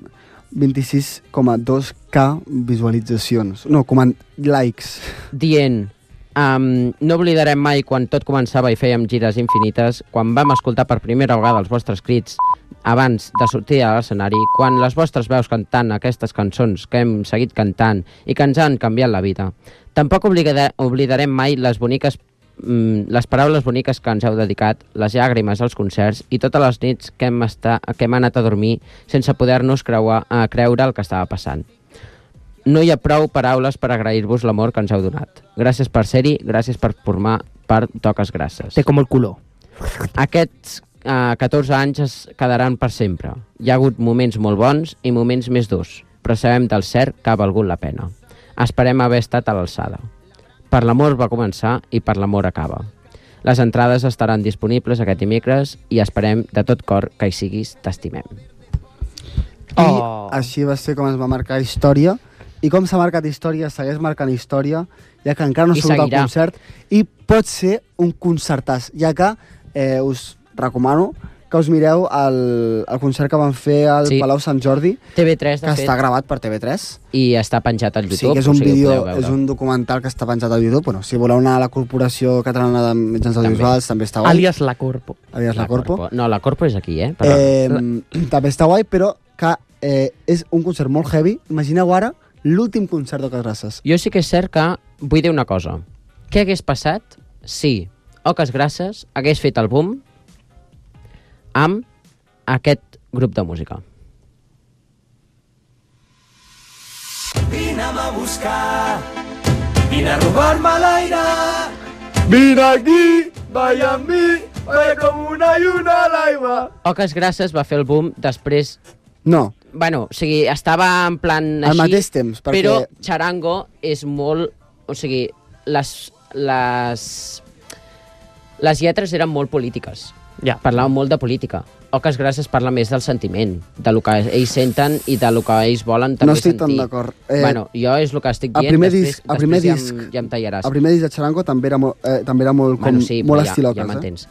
S7: 26,2k visualitzacions. No, likes.
S6: Dient, no oblidarem mai quan tot començava i fèiem gires infinites, quan vam escoltar per primera vegada els vostres crits abans de sortir a l'escenari, quan les vostres veus cantant aquestes cançons que hem seguit cantant i que ens han canviat la vida. Tampoc oblidarem mai les paraules boniques que ens heu dedicat, les llàgrimes als concerts i totes les nits que hem anat a dormir sense poder-nos creure el que estava passant. No hi ha prou paraules per agrair-vos l'amor que ens heu donat. Gràcies per ser-hi, gràcies per formar part d'Oques Grasses.
S5: Té com el color.
S6: Aquests 14 anys es quedaran per sempre. Hi ha hagut moments molt bons i moments més durs, però sabem del cert que ha valgut la pena. Esperem haver estat a l'alçada. Per l'amor va començar i per l'amor acaba. Les entrades estaran disponibles aquest dimecres i esperem de tot cor que hi siguis, t'estimem.
S7: I així va ser com es va marcar història. I com s'ha marcat història, segueix marcant història, ja que encara no ha sigut el concert, i pot ser un concertàs, ja que us recomano que us mireu el concert que van fer al Palau Sant Jordi,
S6: TV3,
S7: que està gravat per TV3.
S6: I està penjat al YouTube.
S7: Sí, que és un és un documental que està penjat al YouTube. Bueno, si voleu anar a la Corporació Catalana de Mitjans Audiovisuals, també està guai.
S5: Alias La Corpo.
S7: Alias La Corpo.
S6: No, La Corpo és aquí,
S7: també està guai, però que és un concert molt heavy. Imagineu ara l'últim concert d'Oques Grasses.
S6: Jo sí que és cert que vull dir una cosa. Què hagués passat si Oques Grasses hagués fet el boom amb aquest grup de música?
S10: Vine'm a buscar, vine a robar-me l'aire.
S5: Vine aquí, balla amb mi, balla com una lluna a l'aigua.
S6: Oques Grasses va fer el boom després...
S7: No.
S6: Bueno, o sigui, estava en plan així...
S7: Al mateix temps, perquè...
S6: Però Charango és molt... O sigui, les lletres eren molt polítiques.
S5: Ja.
S6: Parlaven molt de política. Oques Grasses parla més del sentiment, de lo que ells senten i de lo que ells volen també sentir.
S7: No estic tan d'acord.
S6: Bueno, jo és el que estic dient, després ja em tallaràs.
S7: El primer disc de Charango també era molt estil Oques.
S6: Ja m'entens.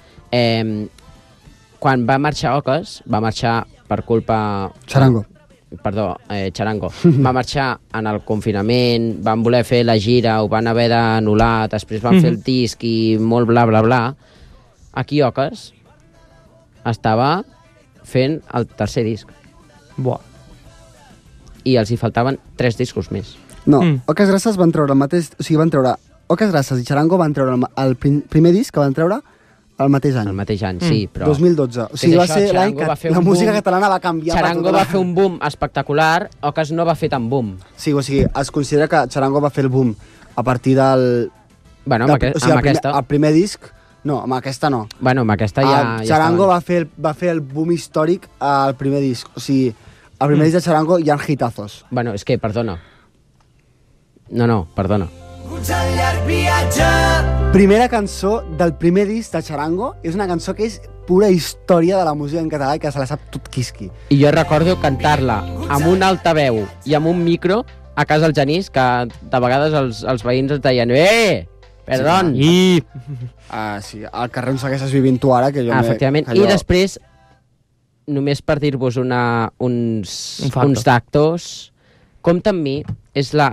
S6: Quan va marxar Oques, va marxar per culpa...
S7: Charango.
S6: Perdó, Charango. Va marxar en el confinament, van voler fer la gira, ho van haver d'anul·lar, després van fer el disc i molt bla bla bla. Aquí Oques estava fent el tercer disc.
S5: Buah.
S6: I els hi faltaven 3 discos més.
S7: No, Oques Grasses van treure el mateix... O sigui, van treure... Oques Grasses i Charango van treure el primer disc que van treure el mateix any.
S6: El mateix any, sí, però...
S7: 2012. O sigui, va ser l'any que la música catalana va canviar.
S6: Charango va fer un boom espectacular, Oques no va fer tan boom.
S7: Sí, o sigui, es considera que Charango va fer el boom a partir del...
S6: Bueno, amb aquesta...
S7: El primer disc... No, amb aquesta no.
S6: Bueno, amb aquesta ja...
S7: Charango va fer el boom històric al primer disc. O sigui, al primer disc de Charango hi ha hitazos.
S6: Bueno, és que, perdona. No, perdona.
S10: Un llarg viatge.
S7: Primera cançó del primer disc de Charango és una cançó que és pura història de la música en català i que se la sap tot quisqui.
S6: I jo recordo cantar-la amb un altaveu i amb un micro a casa del Genís, que de vegades els veïns et deien perdón.
S5: Sí,
S7: sí, al carrer on segueixes vivint tu ara, que jo...
S6: Efectivament. I després, només per dir-vos uns datos, Compte amb mi és la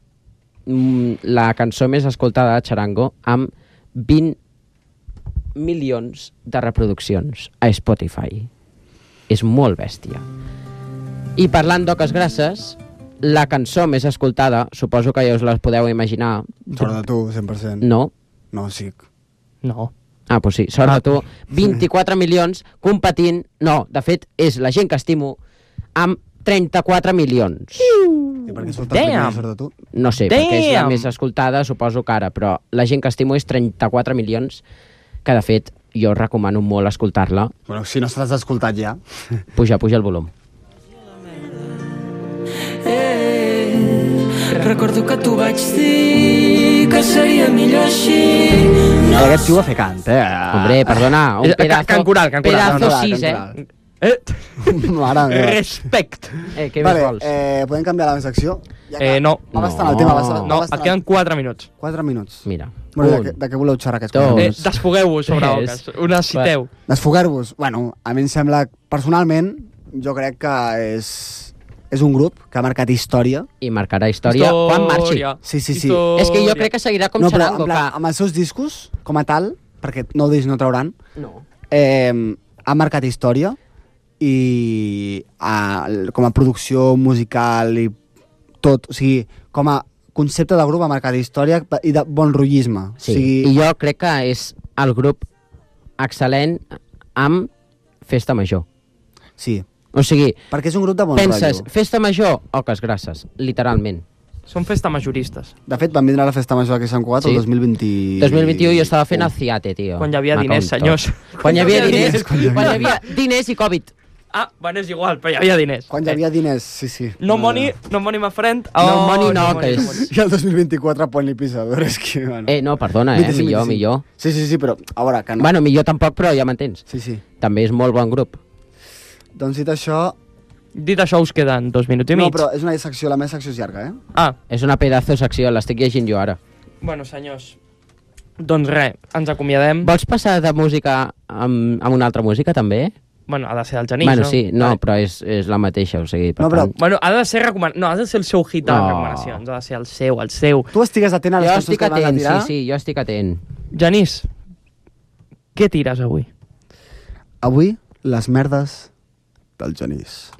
S6: cançó més escoltada de Charango amb 20 milions de reproduccions a Spotify. És molt bèstia. I parlant d'Oques Grasses, la cançó més escoltada, suposo que ja us la podeu imaginar.
S7: Sort de tu, 100%.
S6: No.
S7: No, sí.
S5: No.
S6: Ah, doncs sí, sort de tu. 24 milions competint... No, de fet, és La gent que estimo amb 34 milions.
S7: I per què surt el primer Sort de tu?
S6: No sé, perquè és la més escoltada, suposo que ara, però La gent que estimo és 34 milions, que de fet jo recomano molt escoltar-la.
S7: Bueno, si no l'has escoltat ja.
S6: Puja el volum.
S10: Recordo que t'ho vaig dir, que seria millor així.
S7: No. Aquest tio va fer cant,
S6: Hombre, perdona, un pedazo... Pedazo 6,
S7: Mare meva.
S5: Respect.
S6: Què més vols?
S7: Podem canviar la secció?
S5: No.
S7: Va bastant el tema.
S5: No, et queden 4 minuts.
S7: 4 minuts.
S6: Mira.
S7: Bueno, de què voleu xerrar aquests 4 minuts?
S5: Desfogueu-vos sobre Oques. Ho necessiteu.
S7: Desfoguer-vos? Bueno, a mi em sembla... Personalment, jo crec que és és un grup que ha marcat història.
S6: I marcarà història quan marxi.
S7: Sí.
S6: És que jo crec que seguirà com Charango.
S7: Amb els seus discos, com a tal, perquè nou discs no trauran, ha marcat història i com a producció musical i tot, o sigui, com a concepte de grup ha marcat història i de bon rotllisme.
S6: Sí, i jo crec que és el grup excel·lent amb Festa Major.
S7: Sí.
S6: O sigui,
S7: perquè és un grup de bon
S6: penses,
S7: rotllo.
S6: Festa Major, Oques Grasses, literalment.
S5: Són festa majoristes.
S7: De fet, van vindre a la Festa Major aquí a Sant Cugat el 2020...
S6: 2021 jo estava fent el Ciate, tio.
S5: Quan hi havia diners, senyors.
S6: Quan hi havia diners, quan hi havia diners i Covid.
S5: Ah, bueno, és igual, però hi havia diners.
S7: Quan hi havia diners, sí.
S5: No money my friend.
S6: No money, que és...
S7: I el 2024 pon-li pisadores. Que, bueno.
S6: No, perdona, millor.
S7: Sí, però a veure... Que no.
S6: Bueno, millor tampoc, però ja m'entens.
S7: Sí.
S6: També és molt bon grup.
S7: Doncs dit això...
S5: Dit això, us queden 2 minuts i mig.
S7: No, però és una secció, la meva secció és llarga, eh?
S5: Ah.
S6: És una pedazo secció, l'estic llegint jo ara.
S5: Bueno, senyors, doncs res, ens acomiadem.
S6: Vols passar de música amb una altra música, també?
S5: Bueno, ha de ser el Genís,
S6: bueno,
S5: no?
S6: Sí, no, però és la mateixa, o sigui, per tant...
S5: Bueno, ha de ser ha de ser el seu hit de les recomanacions, ha de ser el seu.
S7: Tu estigues atent a les cançons que van a tirar?
S6: Sí, jo estic atent.
S5: Genís, què tires avui?
S7: Avui, les merdes del Genís.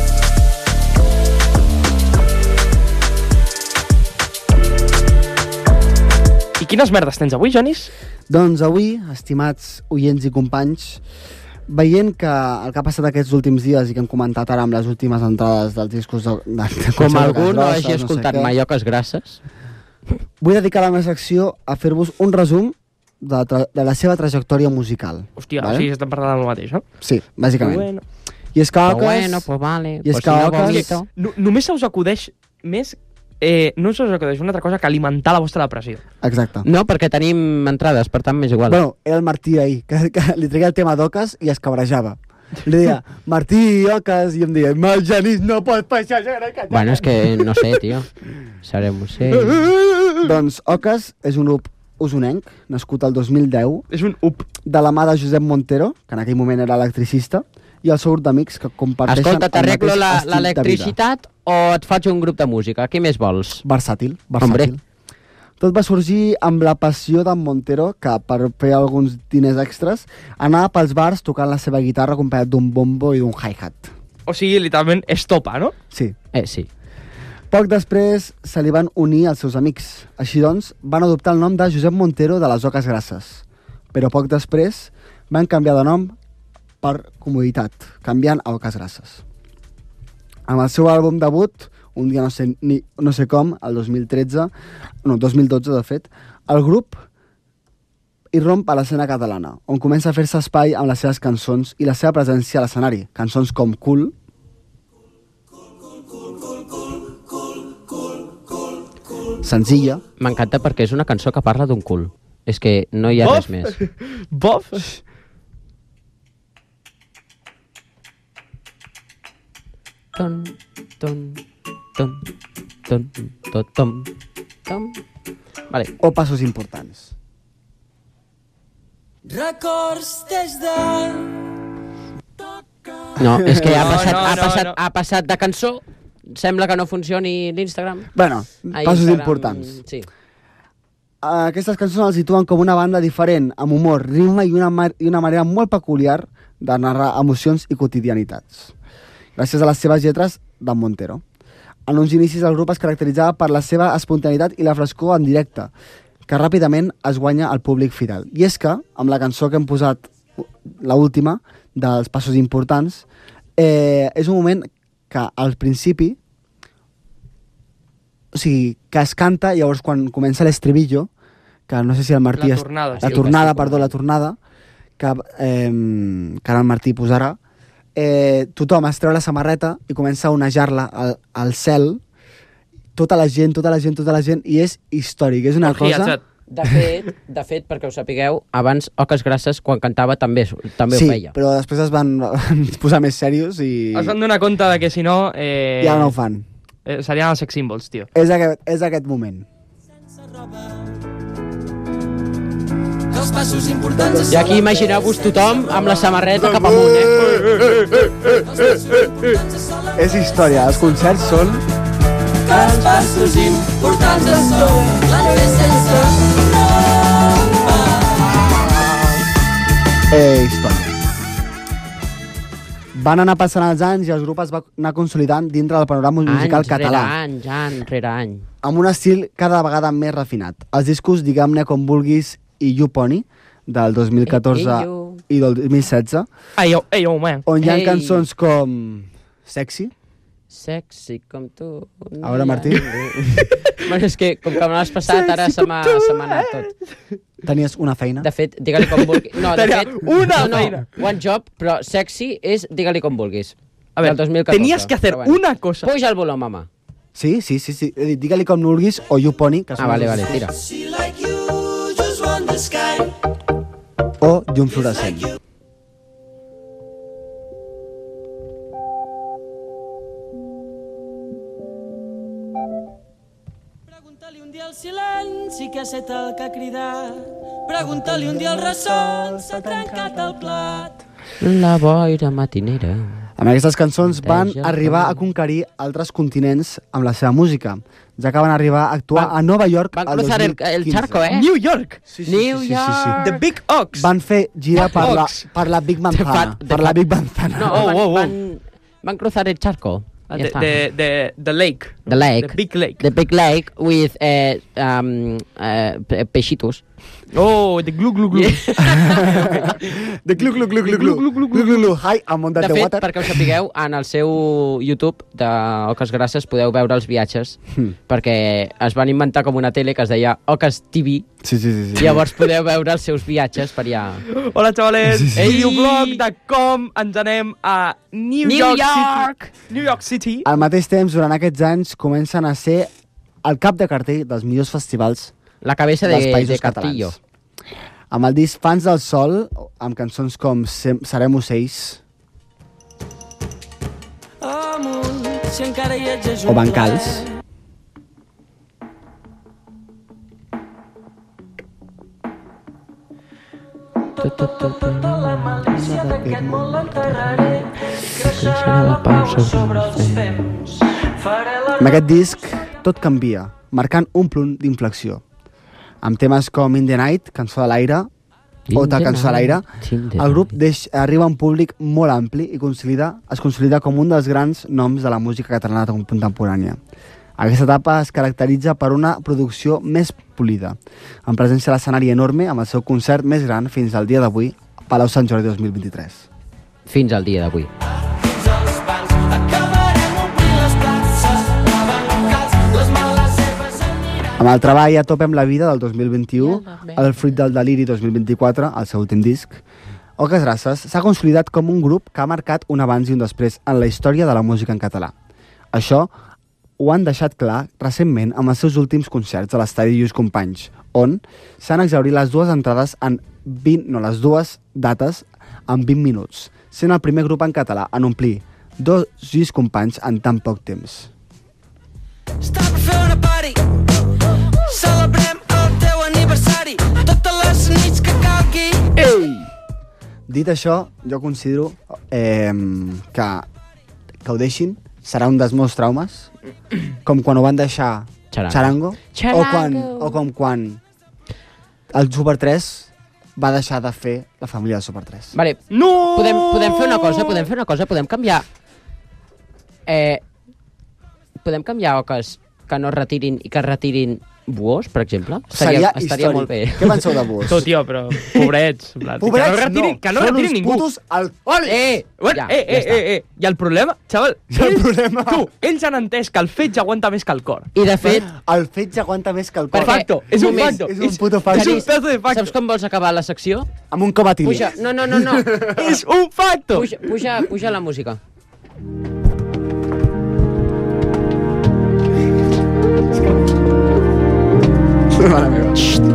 S5: I quines merdes tens avui, Genís?
S7: Doncs avui, estimats oients i companys, veient que el que ha passat aquests últims dies i que hem comentat ara amb les últimes entrades dels discos de
S6: com algú no hagi escoltat mai Oques Grasses,
S7: vull dedicar la meva secció a fer-vos un resum de la seva trajectòria musical.
S5: Hòstia, vale? O sigui, estem parlant del mateix, no?
S7: Sí, bàsicament.
S5: Bueno.
S7: I és que Oques...
S6: Bueno, pues vale.
S7: I és que Oques...
S5: Només se us acudeix més... no se us acudeix una altra cosa que alimentar la vostra depressió.
S7: Exacte.
S6: No, perquè tenim entrades, per tant, m'és igual.
S7: Bueno, era el Martí ahir, que li treia el tema d'Oques i es cabrejava. Li deia, Martí, Oques, i em deia, el Genís no pot passar...
S6: Bueno, és que no sé, tio. Sarem-ho-sé.
S7: Doncs Oques és un grup usonenc, nascut el 2010.
S5: És un up.
S7: De la mà de Josep Montero, que en aquell moment era electricista, i el seu grup d'amics que comparteixen...
S6: Escolta, t'arreglo l'electricitat o et faig un grup de música? Què més vols?
S7: Versàtil.
S6: Hombre.
S7: Tot va sorgir amb la passió d'en Montero, que per fer alguns diners extras anava pels bars tocant la seva guitarra acompanyat d'un bombo i d'un hi-hat.
S5: O sigui, literalment, estopa, no?
S7: Sí.
S6: Sí.
S7: Poc després se li van unir els seus amics. Així doncs, van adoptar el nom de Josep Montero de les Oques Grasses. Però poc després van canviar de nom per comoditat, canviant a Oques Grasses. Amb el seu àlbum debut, un dia no sé com, el 2012 de fet, el grup irromp a l'escena catalana, on comença a fer-se espai amb les seves cançons i la seva presència a l'escenari. Cançons com Cool, Senzilla.
S6: M'encanta perquè és una cançó que parla d'un cul. És que no hi ha res més.
S5: Bof!
S6: Ton. Vale.
S7: O passos importants.
S10: Records des de...
S6: No, és que ha passat de cançó. Sembla que no funcioni l'Instagram.
S7: Bueno, passos importants.
S6: Sí.
S7: Aquestes cançons els situen com una banda diferent, amb humor, ritme i una manera molt peculiar de narrar emocions i quotidianitats. Gràcies a les seves lletres d'en Montero. En uns inicis el grup es caracteritzava per la seva espontaneïtat i la frescor en directe, que ràpidament es guanya al públic fidel. I és que, amb la cançó que hem posat, l'última, dels passos importants, és un moment que al principi, o sigui, que es canta, llavors quan comença l'estribillo, que no sé si el Martí...
S5: La tornada.
S7: La tornada, que ara el Martí posarà, tothom es treu la samarreta i comença a onejar-la al cel, tota la gent, i és històric, és una cosa...
S6: De fet, perquè ho sapigueu, abans Oques Grasses, quan cantava, també ho feia.
S7: Sí, però després es van posar més serios i...
S5: Es van donar compte de que si no...
S7: Ja no ho fan.
S5: Serien els sex symbols, tio.
S7: És aquest moment.
S10: dels passos importants.
S6: I aquí imagineu-vos tothom amb la samarreta cap amunt,
S7: És història, els concerts són...
S10: Que els passos importants són la fe sense
S7: història. Van anar passant els anys i el grup es va anar consolidant dintre del panorama musical català.
S6: Any rere any.
S7: Amb un estil cada vegada més refinat. Els discos, diguem-ne com vulguis, i You Pony, del 2014 i del 2016,
S5: man.
S7: on hi ha cançons com Sexy.
S6: Sexy com tu.
S7: A veure, Martí.
S6: Bueno, és que com que me l'has passat, ara se m'ha anat tot.
S7: Tenies una feina?
S6: De fet, digue-li com vulguis. No, de fet,
S5: feina.
S6: One Job, però Sexy és digue-li com vulguis.
S5: A ver,
S6: del 2014.
S5: tenías que hacer una cosa.
S6: Puja el volum, home.
S7: Sí. Digue-li com vulguis o You Pony. Que
S6: vale, tira.
S7: O Llum fluorescent.
S10: Pregunta-li un dia el silenci que ha set el que ha cridat. Pregunta-li un dia el ressol, s'ha trencat el plat.
S6: La boira matinera.
S7: Amb aquestes cançons van arribar a conquerir altres continents amb la seva música, ja que van arribar a actuar a Nova York
S6: van
S7: el 2015.
S6: cruzar el charco,
S5: New York.
S6: New York.
S5: The Big Ox.
S7: Van fer gira per la Big Manzana. Per la Big Manzana.
S6: No, van cruzar el charco.
S5: The lake.
S6: The lake.
S5: The big lake.
S6: The big lake with peixitos.
S5: Oh, the glue glue glue.
S7: The glue glue glue glue glue glue glue glue high amount of the
S6: fet,
S7: water.
S6: perquè ho sapigueu, en el seu YouTube d'Oques Grasses podeu veure els viatges, perquè es van inventar com una tele que es deia Oques TV.
S7: Sí.
S6: Llavors podeu veure els seus viatges per allà.
S5: Hola, xavalets. Videoblog.com. Ens anem a New York City.
S7: Al mateix temps, durant aquests anys, comencen a ser el cap de cartell dels millors festivals
S6: la cabeza
S7: dels
S6: de
S7: països
S6: Cartillo.
S7: Catalans. Amb el disc Fans del Sol, amb cançons com Serem ocells o Bancals.
S10: Tota la malícia d'aquest món l'enterraré. Creixerà la pau sobre els fems.
S7: Amb aquest disc tot canvia, marcant un punt d'inflexió. Amb temes com In the Night, Cançó de l'aire, o Ta Cançó de l'aire, el grup arriba a un públic molt ampli i es consolida com un dels grans noms de la música catalana contemporània. Aquesta etapa es caracteritza per una producció més polida, amb presència a l'escenari enorme, amb el seu concert més gran fins al dia d'avui, Palau Sant Jordi 2023.
S6: Fins al dia d'avui.
S7: Amb el treball a tope amb la vida del 2021, el Fruit del deliri 2024, el seu últim disc, Oques Grasses s'ha consolidat com un grup que ha marcat un abans i un després en la història de la música en català. Això ho han deixat clar recentment amb els seus últims concerts a l'estadi Lluís Companys, on s'han exhaurit les dues entrades en les dues dates en 20 minuts, sent el primer grup en català en omplir 2 Lluís Companys en tan poc temps.
S10: Està per fer una party. Celebrem el teu aniversari. Totes les nits que calgui.
S7: Ei! Dit això, jo considero que ho deixin. Serà un dels meus traumes. Com quan ho van deixar Charango. O com quan el Super 3 va deixar de fer la família del Super 3.
S6: Vale.
S5: No!
S6: Podem fer una cosa, podem canviar... podem canviar oques que no es retirin i que es retirin buos, per exemple?
S7: Estaria
S6: molt bé.
S7: Què penseu de buos?
S5: Tu, tio, però pobrets. Que no retirin ningú.
S7: Són uns putos alcohòlics.
S5: I el problema, xaval, ells han entès que el fetge aguanta més que el cor.
S6: I de fet...
S7: El fetge aguanta més que el cor.
S5: Perfecto, és un facto.
S7: És un puto facto.
S5: És un pedazo de facto.
S6: Saps com vols acabar la secció?
S7: Amb un coma tímid.
S6: Puja, no.
S5: És un facto.
S6: Puja la música.
S7: Mare meva.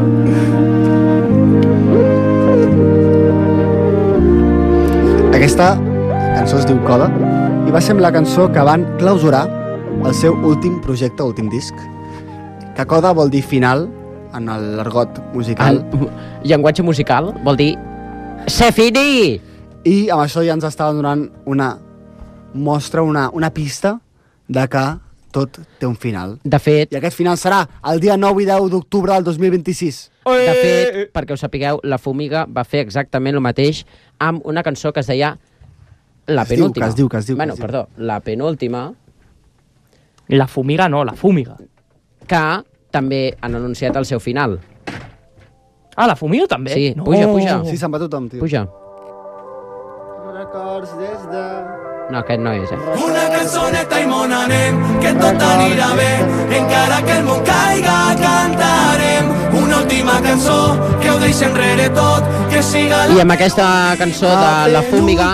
S7: Aquesta cançó es diu Coda i va ser la cançó que van clausurar el seu últim projecte, últim disc. Que Coda vol dir final en l'argot musical.
S6: Llenguatge musical vol dir ser fini!
S7: I amb això ja ens estaven donant una mostra, una pista de que tot té un final.
S6: De fet...
S7: I aquest final serà el dia 9 i 10 d'octubre del 2026.
S6: De fet, perquè ho sapigueu, la Fumiga va fer exactament el mateix amb una cançó que es deia La Penúltima.
S7: Que es diu.
S6: Bueno, perdó, La Penúltima.
S5: La Fumiga no, La Fúmiga.
S6: Que també han anunciat el seu final.
S5: Ah, La Fumiga també?
S6: Sí,
S5: no.
S6: puja.
S7: Sí, se'n va tothom, tio.
S6: Puja.
S7: Records des de...
S6: No, aquest no és,
S10: Una cançoneta i mon anem, que tot anirà bé. Encara que el món caiga, cantarem una última cançó, que ho deixi enrere tot, que siga
S6: I amb aquesta cançó de La Fúmiga...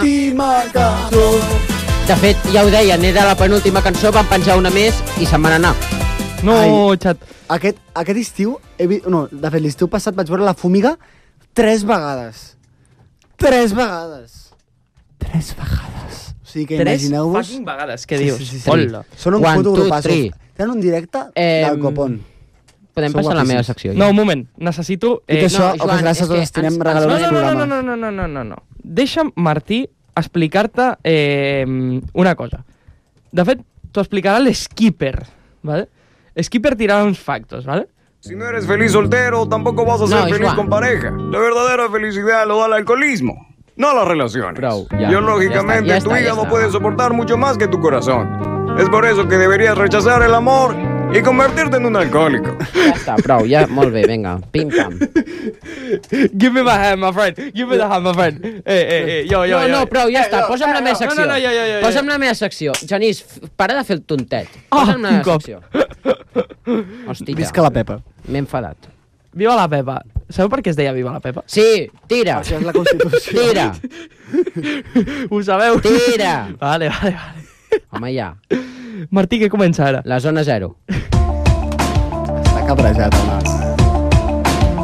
S6: De fet, ja ho deien, era la penúltima cançó, van penjar una més i se'n van anar.
S5: No,
S7: xat. Aquest estiu, no, de fet, l'estiu passat vaig veure La Fúmiga 3 vegades. 3 vegades. 3 vegades. O sigui que imagineu-vos...
S5: 3 fucking vegades, què dius?
S7: Sí.
S5: Hola.
S7: Són un puto grupasso. Tenen un directe del copón.
S6: Podem passar a la meva secció.
S5: No, un moment, necessito...
S7: I que això, Joan, gràcies a tots, tenim regalar un programa.
S5: No. Deixa'm, Martí, explicar-te una cosa. De fet, t'ho explicarà l'Skipper, ¿vale? Skipper tirarà uns factos, ¿vale?
S11: Si no eres feliz soltero, tampoco vas a ser feliz con pareja. La verdadera felicidad lo da el alcoholismo, no las relaciones. Biológicamente, tu hígado puede soportar mucho más que tu corazón. Es por eso que deberías rechazar el amor y convertirte en un alcohólico.
S6: Ja està, prou, ja, molt bé, vinga, pim-pam.
S5: Give me my hand, my friend. Give me the hand, my friend. Yo.
S6: No, prou, ja està, posa'm la meva secció.
S5: No,
S6: Posa'm la meva secció. Genís, para de fer el tontet. Posa'm la meva secció. Hòstia.
S7: Visca la Pepa.
S6: M'he enfadat.
S5: Viva la Pepa. Sabeu per què es deia Viva la Pepa?
S6: Sí, tira.
S7: Això és la Constitució.
S6: Tira.
S5: Ho sabeu?
S6: Tira.
S5: Vale.
S6: Home, ja.
S5: Martí, què comença ara?
S6: La zona 0.
S7: Està cabrejat, home.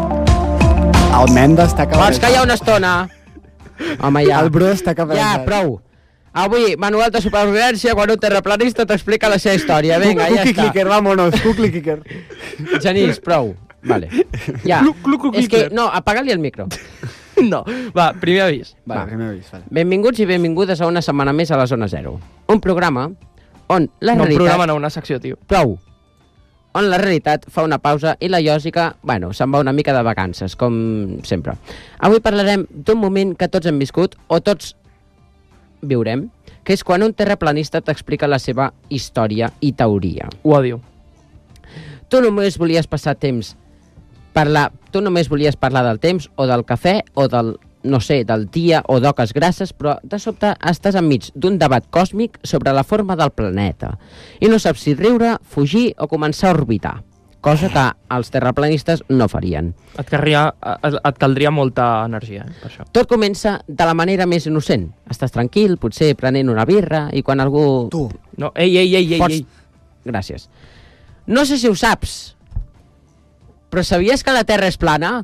S7: El Menda està cabrejat.
S6: Pots callar una estona? Home, ja.
S7: El Bru està cabrejat.
S6: Ja, prou. Avui, manual de supervivència, quan un terraplanista t'explica la seva història. Vinga, ja està.
S7: Cookie clicker, vámonos, cookie clicker.
S6: Genís, prou. Vale. Ja. És que, no, apaga-li el micro.
S5: No, va, primer avís.
S7: Primer avís, vale.
S6: Benvinguts i benvingudes a una setmana més a la Zona 0. Un programa on la realitat...
S5: No, un programa no, una secció, tio.
S6: Prou. On la realitat fa una pausa i la lògica, bueno, se'n va una mica de vacances, com sempre. Avui parlarem d'un moment que tots hem viscut, o tots viurem, que és quan un terraplanista t'explica la seva història i teoria.
S5: Ho odio.
S6: Tu només volies passar temps Tu només volies parlar del temps o del cafè o del, no sé, del dia o d'oques grasses, però de sobte estàs enmig d'un debat còsmic sobre la forma del planeta i no saps si riure, fugir o començar a orbitar, cosa que els terraplanistes no farien.
S5: Et caldria molta energia, per això.
S6: Tot comença de la manera més innocent. Estàs tranquil, potser prenent una birra, i quan algú...
S5: Tu. No, ei.
S6: Gràcies. No sé si ho saps, però sabies que la Terra és plana?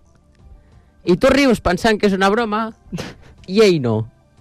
S6: I tu rius pensant que és una broma, i ell no.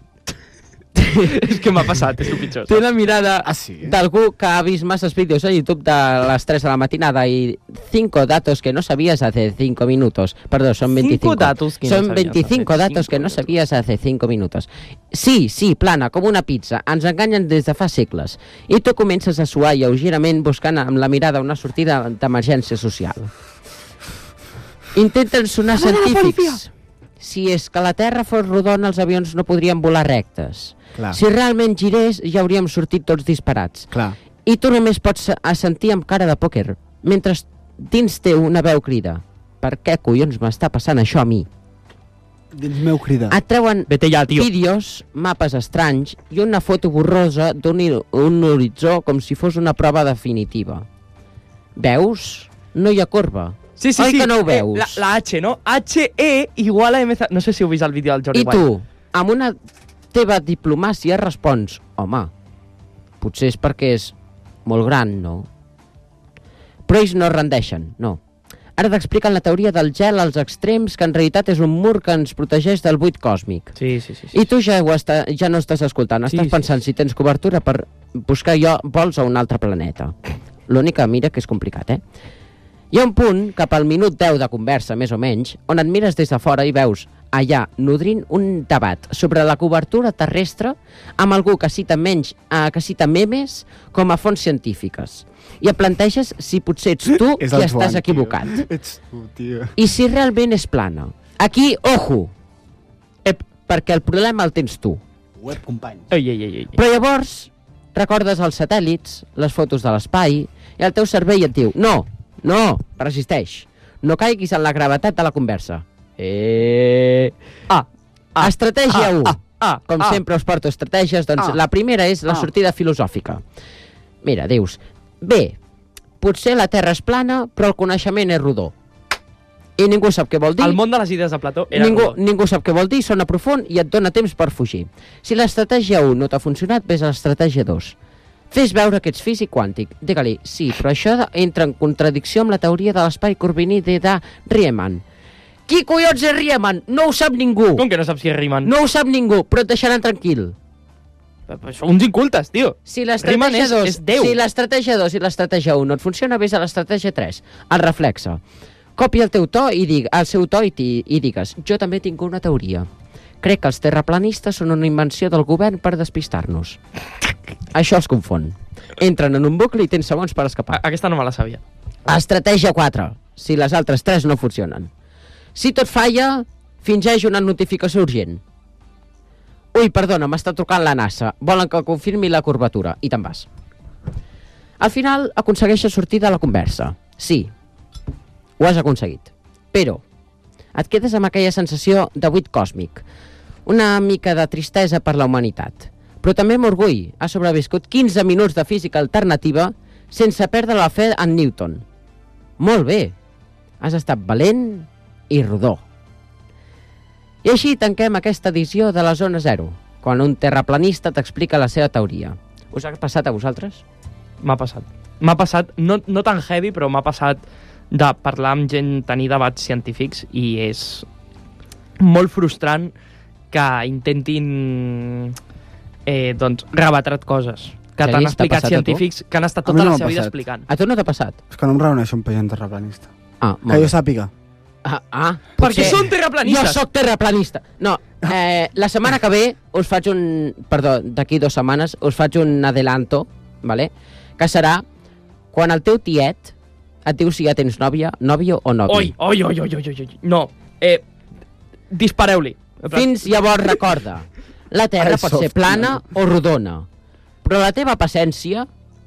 S5: És que m'ha passat, és el pitjor.
S6: Té la mirada d'algú que ha vist masses vídeos a YouTube de les 3 de la matinada i 5 datos que no sabías hace 5 minutos. Perdó, son 25. Son 25 datos que no sabías hace 5 minutos. Sí, plana, com una pizza. Ens enganyen des de fa segles. I tu comences a suar lleugerament buscant amb la mirada una sortida d'emergència social. Intenten sonar científics. Si és que la Terra fos rodona, els avions no podrien volar rectes.
S7: Clar.
S6: Si realment girés, ja hauríem sortit tots disparats.
S7: Clar.
S6: I tu només pots assentir amb cara de pòquer, mentre dins teu una veu crida: per què collons m'està passant això a mi?
S7: Dins meu crida.
S6: Et treuen vídeos, mapes estranys i una foto borrosa d'un horitzó com si fos una prova definitiva. Veus? No hi ha corba.
S5: Sí.
S6: Oi que no ho veus?
S5: La H, no? HE igual a MZ... No sé si heu vist el vídeo del Jordi White.
S6: I tu, amb una teva diplomàcia, respons: home, potser és perquè és molt gran, no? Però ells no rendeixen, no. Ara t'expliquen la teoria del gel als extrems, que en realitat és un mur que ens protegeix del buit còsmic.
S5: Sí.
S6: I tu ja no estàs escoltant, estàs pensant si tens cobertura per buscar vols a un altre planeta. L'únic que mira que és complicat, Hi ha un punt, cap al minut 10 de conversa, més o menys, on et mires des de fora i veus allà nodrint un debat sobre la cobertura terrestre amb algú que cita memes com a fonts científiques. I et planteges si potser ets tu qui estàs equivocat.
S7: Ets tu, tio.
S6: I si realment és plana. Aquí, ojo! Perquè el problema el tens tu.
S7: Web, company.
S6: Però llavors recordes els satèl·lits, les fotos de l'espai, i el teu cervell et diu no, resisteix. No caiguis en la gravetat de la conversa. Estratègia 1. Com sempre us porto estratègies, doncs la primera és la sortida filosòfica. Mira, dius, bé, potser la Terra és plana, però el coneixement és rodó. I ningú sap què vol dir.
S5: El món de les idees de Plató era rodó.
S6: Ningú sap què vol dir, sona profund i et dona temps per fugir. Si l'estratègia 1 no t'ha funcionat, ves a l'estratègia 2. Fes veure que ets físic quàntic. Digue-li, sí, però això entra en contradicció amb la teoria de l'espai corvini de Riemann. Qui collons és Riemann? No ho sap ningú.
S5: Com que no saps qui és Riemann?
S6: No ho sap ningú, però et deixaran tranquil.
S5: Són uns incultes, tio.
S6: Si l'estratègia 2 i l'estratègia 1 no et funciona, ves a l'estratègia 3. El reflexe. Copia el teu to i digues, jo també tinc una teoria. Crec que els terraplanistes són una invenció del govern per despistar-nos. Això els confon. Entren en un bucle i tens segons per escapar.
S5: Aquesta no me la sabia.
S6: Estratègia 4. Si les altres 3 no funcionen. Si tot falla, fingeix una notificació urgent. Ui, perdona, m'està trucant la NASA. Volen que confirmi la curvatura. I te'n vas. Al final, aconsegueixes sortir de la conversa. Sí, ho has aconseguit. Però et quedes amb aquella sensació de buit còsmic. Una mica de tristesa per la humanitat. Però també amb orgull. Has sobreviscut 15 minuts de física alternativa sense perdre la fe en Newton. Molt bé. Has estat valent i rodó. I així tanquem aquesta edició de la Zona Zero, quan un terraplanista t'explica la seva teoria. Us ha passat a vosaltres?
S5: M'ha passat. M'ha passat, no tan heavy, però m'ha passat de parlar amb gent, tenir debats científics, i és molt frustrant que intentin rebatre coses que t'han explicat científics que han estat tota la seva vida explicant.
S6: A tu no t'ha passat?
S7: És que no em reuneixo amb gent terraplanista.
S6: Que
S7: jo sàpiga.
S5: Perquè són terraplanistes.
S6: Jo sóc terraplanista. No, la setmana que ve us faig d'aquí 2 setmanes us faig un adelanto, vale? Que serà quan el teu tiet et diu si ja tens nòvio o nòvio.
S5: Oi. No, dispareu-li.
S6: Fins llavors recorda, la Terra pot ser plana o rodona, però la teva paciència,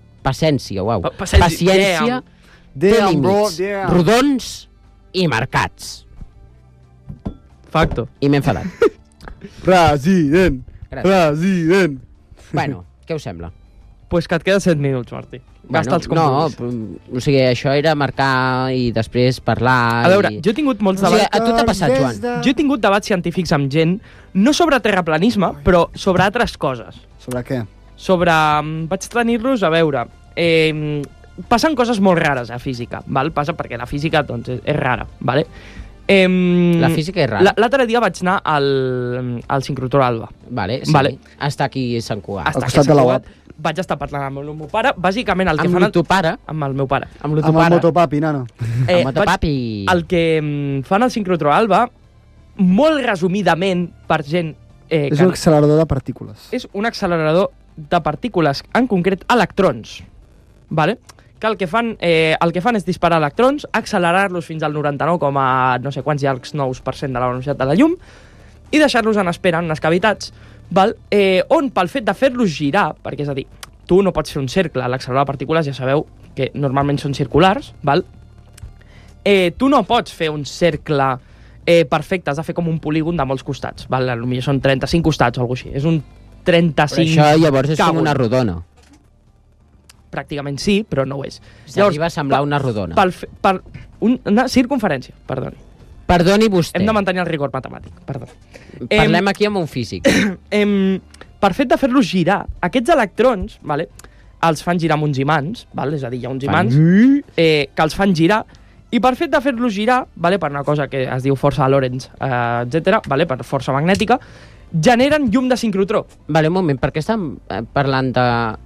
S6: té límits rodons i marcats.
S5: Facto.
S6: I m'he enfadat.
S7: President.
S6: Bueno, què us sembla?
S5: Pues que et queda 7 minuts, Martí. Gasta els compromisos.
S6: No, o sigui, això era marcar i després parlar...
S5: A veure, jo he tingut molts debats...
S6: A tu t'ha passat, Joan?
S5: Jo he tingut debats científics amb gent, no sobre terraplanisme, però sobre altres coses.
S7: Sobre què?
S5: Vaig tenir-los a veure... Passen coses molt rares a física, val? Passa perquè la física, doncs, és rara, vale?
S6: La física és rara.
S5: L'altre dia vaig anar al sincrotró Alba.
S6: Vale, sí. Vale. Està aquí a Sant Cugat.
S7: Al costat de la UAP.
S5: Vaig estar parlant amb el meu pare, bàsicament el que fan...
S6: Amb el pare?
S5: Amb el meu pare.
S7: Amb el motopapi, nano.
S6: El motopapi.
S5: El que fan al sincrotró Alba, molt resumidament, per gent...
S7: És un accelerador de partícules.
S5: És un accelerador de partícules, en concret electrons, vale? Que el que fan és disparar electrons, accelerar-los fins al 99, no sé quants llargs 9% de la velocitat de la llum, i deixar-los en espera en unes cavitats, val? On pel fet de fer-los girar, perquè és a dir, tu no pots fer un cercle, l'accelerador de partícules ja sabeu que normalment són circulars, val? Tu no pots fer un cercle perfecte, has de fer com un polígon de molts costats, val? Potser són 35 costats o alguna cosa així, és un 35...
S6: Però això llavors és com una rodona.
S5: Pràcticament sí, però no ho és.
S6: S'arriba a semblar una rodona.
S5: Una circunferència, perdoni.
S6: Perdoni vostè.
S5: Hem de mantenir el rigor matemàtic, perdó.
S6: Parlem aquí amb un físic.
S5: Per fet de fer-los girar, aquests electrons, vale, els fan girar amb uns imants, vale? És a dir, hi ha uns imants que els fan girar, i per fet de fer-los girar, vale, per una cosa que es diu força de Lorentz, etc., vale, per força magnètica, generen llum de sincrotró.
S6: Vale, un moment, perquè estem parlant de...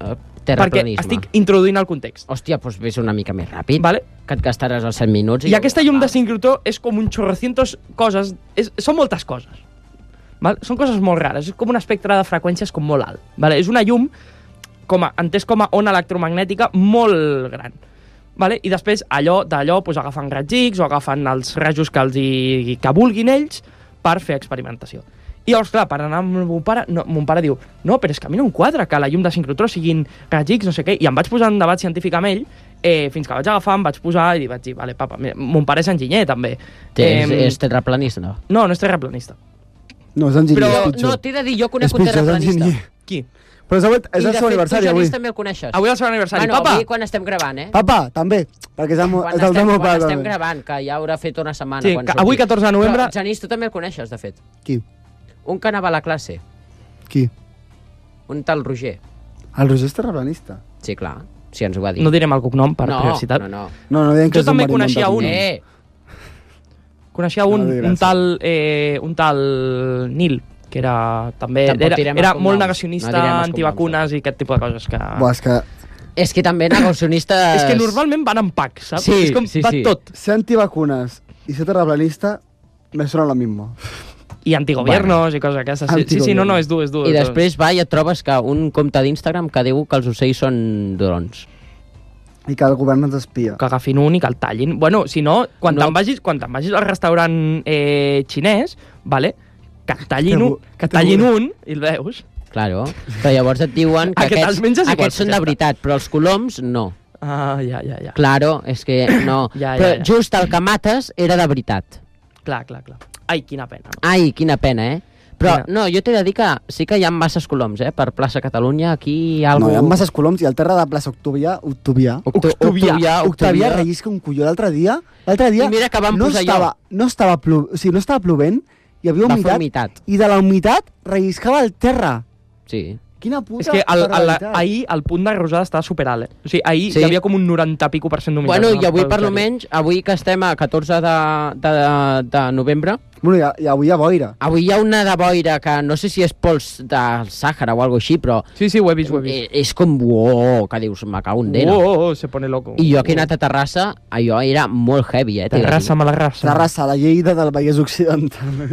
S6: Terraplanisme.
S5: Perquè estic introduint el context.
S6: Hòstia, doncs ves una mica més ràpid,
S5: vale?
S6: Que et gastaràs els 7 minuts.
S5: I aquesta llum de sincrotró és com un chorrocientos coses, són moltes coses. Val? Són coses molt rares, és com un espectre de freqüències com molt alt. Vale? És una llum entès com a ona electromagnètica molt gran. Vale? I després d'allò pues, agafen raigs X o agafen els rajos que vulguin ells per fer experimentació. I llavors, clar, per anar amb mon pare diu no, però és que a mi no em quadra que la llum de sincrotró siguin raigs X, no sé què, i em vaig posar en debat científic amb ell, fins que vaig agafar, em vaig posar i vaig dir, vale, papa, mon pare és enginyer, també.
S6: És terraplanista, no?
S5: No és terraplanista.
S7: No, és enginyer,
S6: però, no, t'he de dir, jo conec un terraplanista.
S5: Qui?
S7: Però és el seu aniversari, avui.
S6: I de fet, tu, Genís, també el coneixes.
S5: Avui és el seu aniversari.
S6: Bueno,
S5: papa!
S6: Avui quan estem gravant,
S7: Papa, també, perquè és el meu pare.
S6: Quan estem gravant, que ja haurà fet una setmana.
S5: Sí, avui 14 de novembre...
S6: Però, Genís, tu també el coneixes, de fet.
S7: Qui?
S6: Un que anava a la classe.
S7: Qui?
S6: Un tal Roger.
S7: El Roger és terraplanista?
S6: Sí, clar, sí, ens ho va dir.
S5: No direm el cognom per privacitat.
S6: No.
S5: Jo també coneixia un. Coneixia un tal Nil, que era molt negacionista, antivacunes i aquest tipus de coses que...
S6: És que també negacionistes...
S5: És que normalment van en pack, saps?
S6: Sí,
S5: és com va tot.
S7: Ser antivacunes i ser terraplanista me sona lo mismo.
S5: I antigobiernos i coses aquestes. Sí, no, és dur.
S6: I després va i et trobes que un compte d'Instagram que diu que els ocells són drons.
S7: I que el govern ens espia.
S5: Que agafin un i que el tallin. Bueno, si no, quan te'n vagis al restaurant xinès, vale, que tallin un i el veus.
S6: Claro, però llavors et diuen que aquests són de veritat, però els coloms no.
S5: Ah, ja.
S6: Claro, és que no. Però just el que mates era de veritat.
S5: Clar. Ai, quina pena.
S6: Ai, quina pena, Però no, jo t'he de dir que sí que hi ha masses coloms, per plaça Catalunya, aquí hi ha algú...
S7: No, hi ha masses coloms i al terra de plaça Octavià rellisca un colló l'altre dia.
S6: I mira que vam posar jo.
S7: No estava plovent, hi havia humitat. I de la humitat relliscava el terra.
S6: Sí.
S7: Quina puta...
S5: És que ahir el punt de Rosada estava superalt, O sigui, ahir hi havia com un 90% d'humitat.
S6: Bueno, i avui per almenys, avui que estem a 14 de novembre...
S7: Bueno, i avui hi ha boira.
S6: Avui hi ha una de boira que no sé si és pols del Sàhara o alguna així, però...
S5: Sí, ho he vist.
S6: És com, que dius, me cago en dena.
S5: Se pone loco.
S6: I jo que he anat a Terrassa, allò era molt heavy,
S5: Terrassa, Malagrassa.
S7: Terrassa, la Lleida del Vallès Occidental.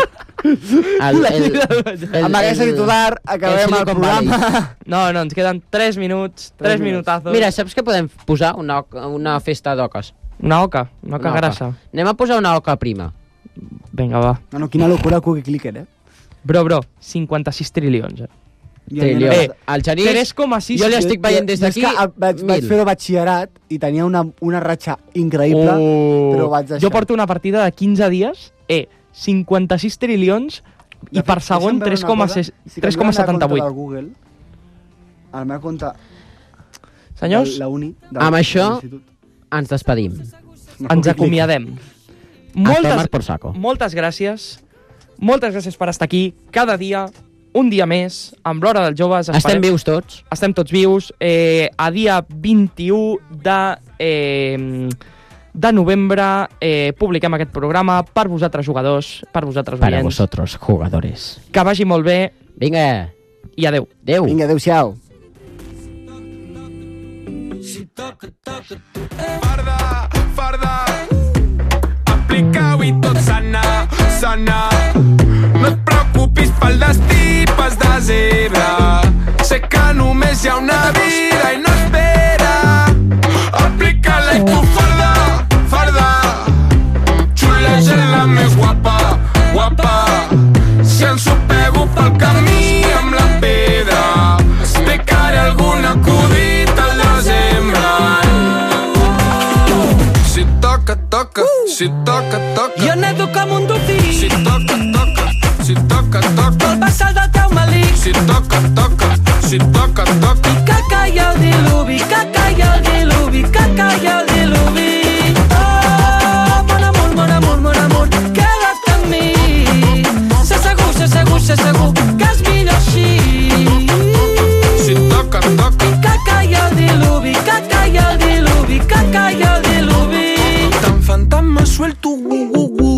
S7: Amb aquesta titular acabem el programa.
S6: No,
S5: ens queden 3 minuts, 3 minutazos.
S6: Mira, saps què podem posar? Una festa d'oques.
S5: Una oca grassa.
S6: Anem a posar una oca prima.
S5: Vinga, va.
S7: No, quina locura Cookie Clicker,
S5: Bro, 56 trilions,
S6: El Genís,
S5: 3,6...
S6: Jo li estic veient des d'aquí...
S7: Vaig fer de batxillerat i tenia una ratxa increïble, però vaig deixar.
S5: Jo porto una partida de 15 dies, 56 trilions i per segon 3,78.
S7: Al meu compte...
S5: Senyors,
S6: amb això ens despedim.
S5: Ens acomiadem.
S6: Moltes
S5: gràcies. Moltes gràcies per estar aquí cada dia, un dia més, amb l'Hora dels Joves.
S6: Estem vius tots.
S5: Estem tots vius. A dia 21 de novembre publiquem aquest programa per vosaltres jugadors, per vosaltres oients.
S6: Para vosotros, jugadores.
S5: Que vagi molt bé.
S6: Vinga.
S5: I adeu.
S7: Vinga, adeu-siau.
S10: Farda, aplica-ho i tot sana. No et preocupis pel destí, pas de zebra. Sé que només hi ha una vida i no espera. Aplica-la i tu farda, xuleja-la més guapa. Si ens ho pego pel camí amb la pedra, explicaré algun acudit al desembre. Si toca.
S9: Jo nedo com un dofí.
S10: Si toca.
S9: Pel vessal del teu malic.
S10: Si toca.
S9: I que caia el diluvi, Oh, mon amor, queda't amb mi. Sé segur que és millor així.
S10: Si toca.
S9: I que caia el diluvi, Tan fantasma suelto,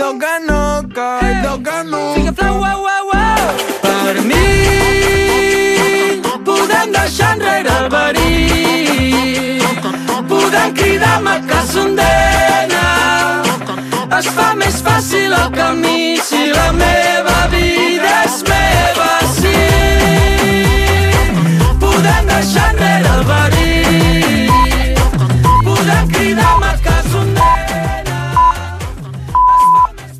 S10: toca no, que toca no. Fica flow, uau, uau, uau. Per mi podem deixar enrere el verí, podem cridar-me cassondena, es fa més fàcil el camí.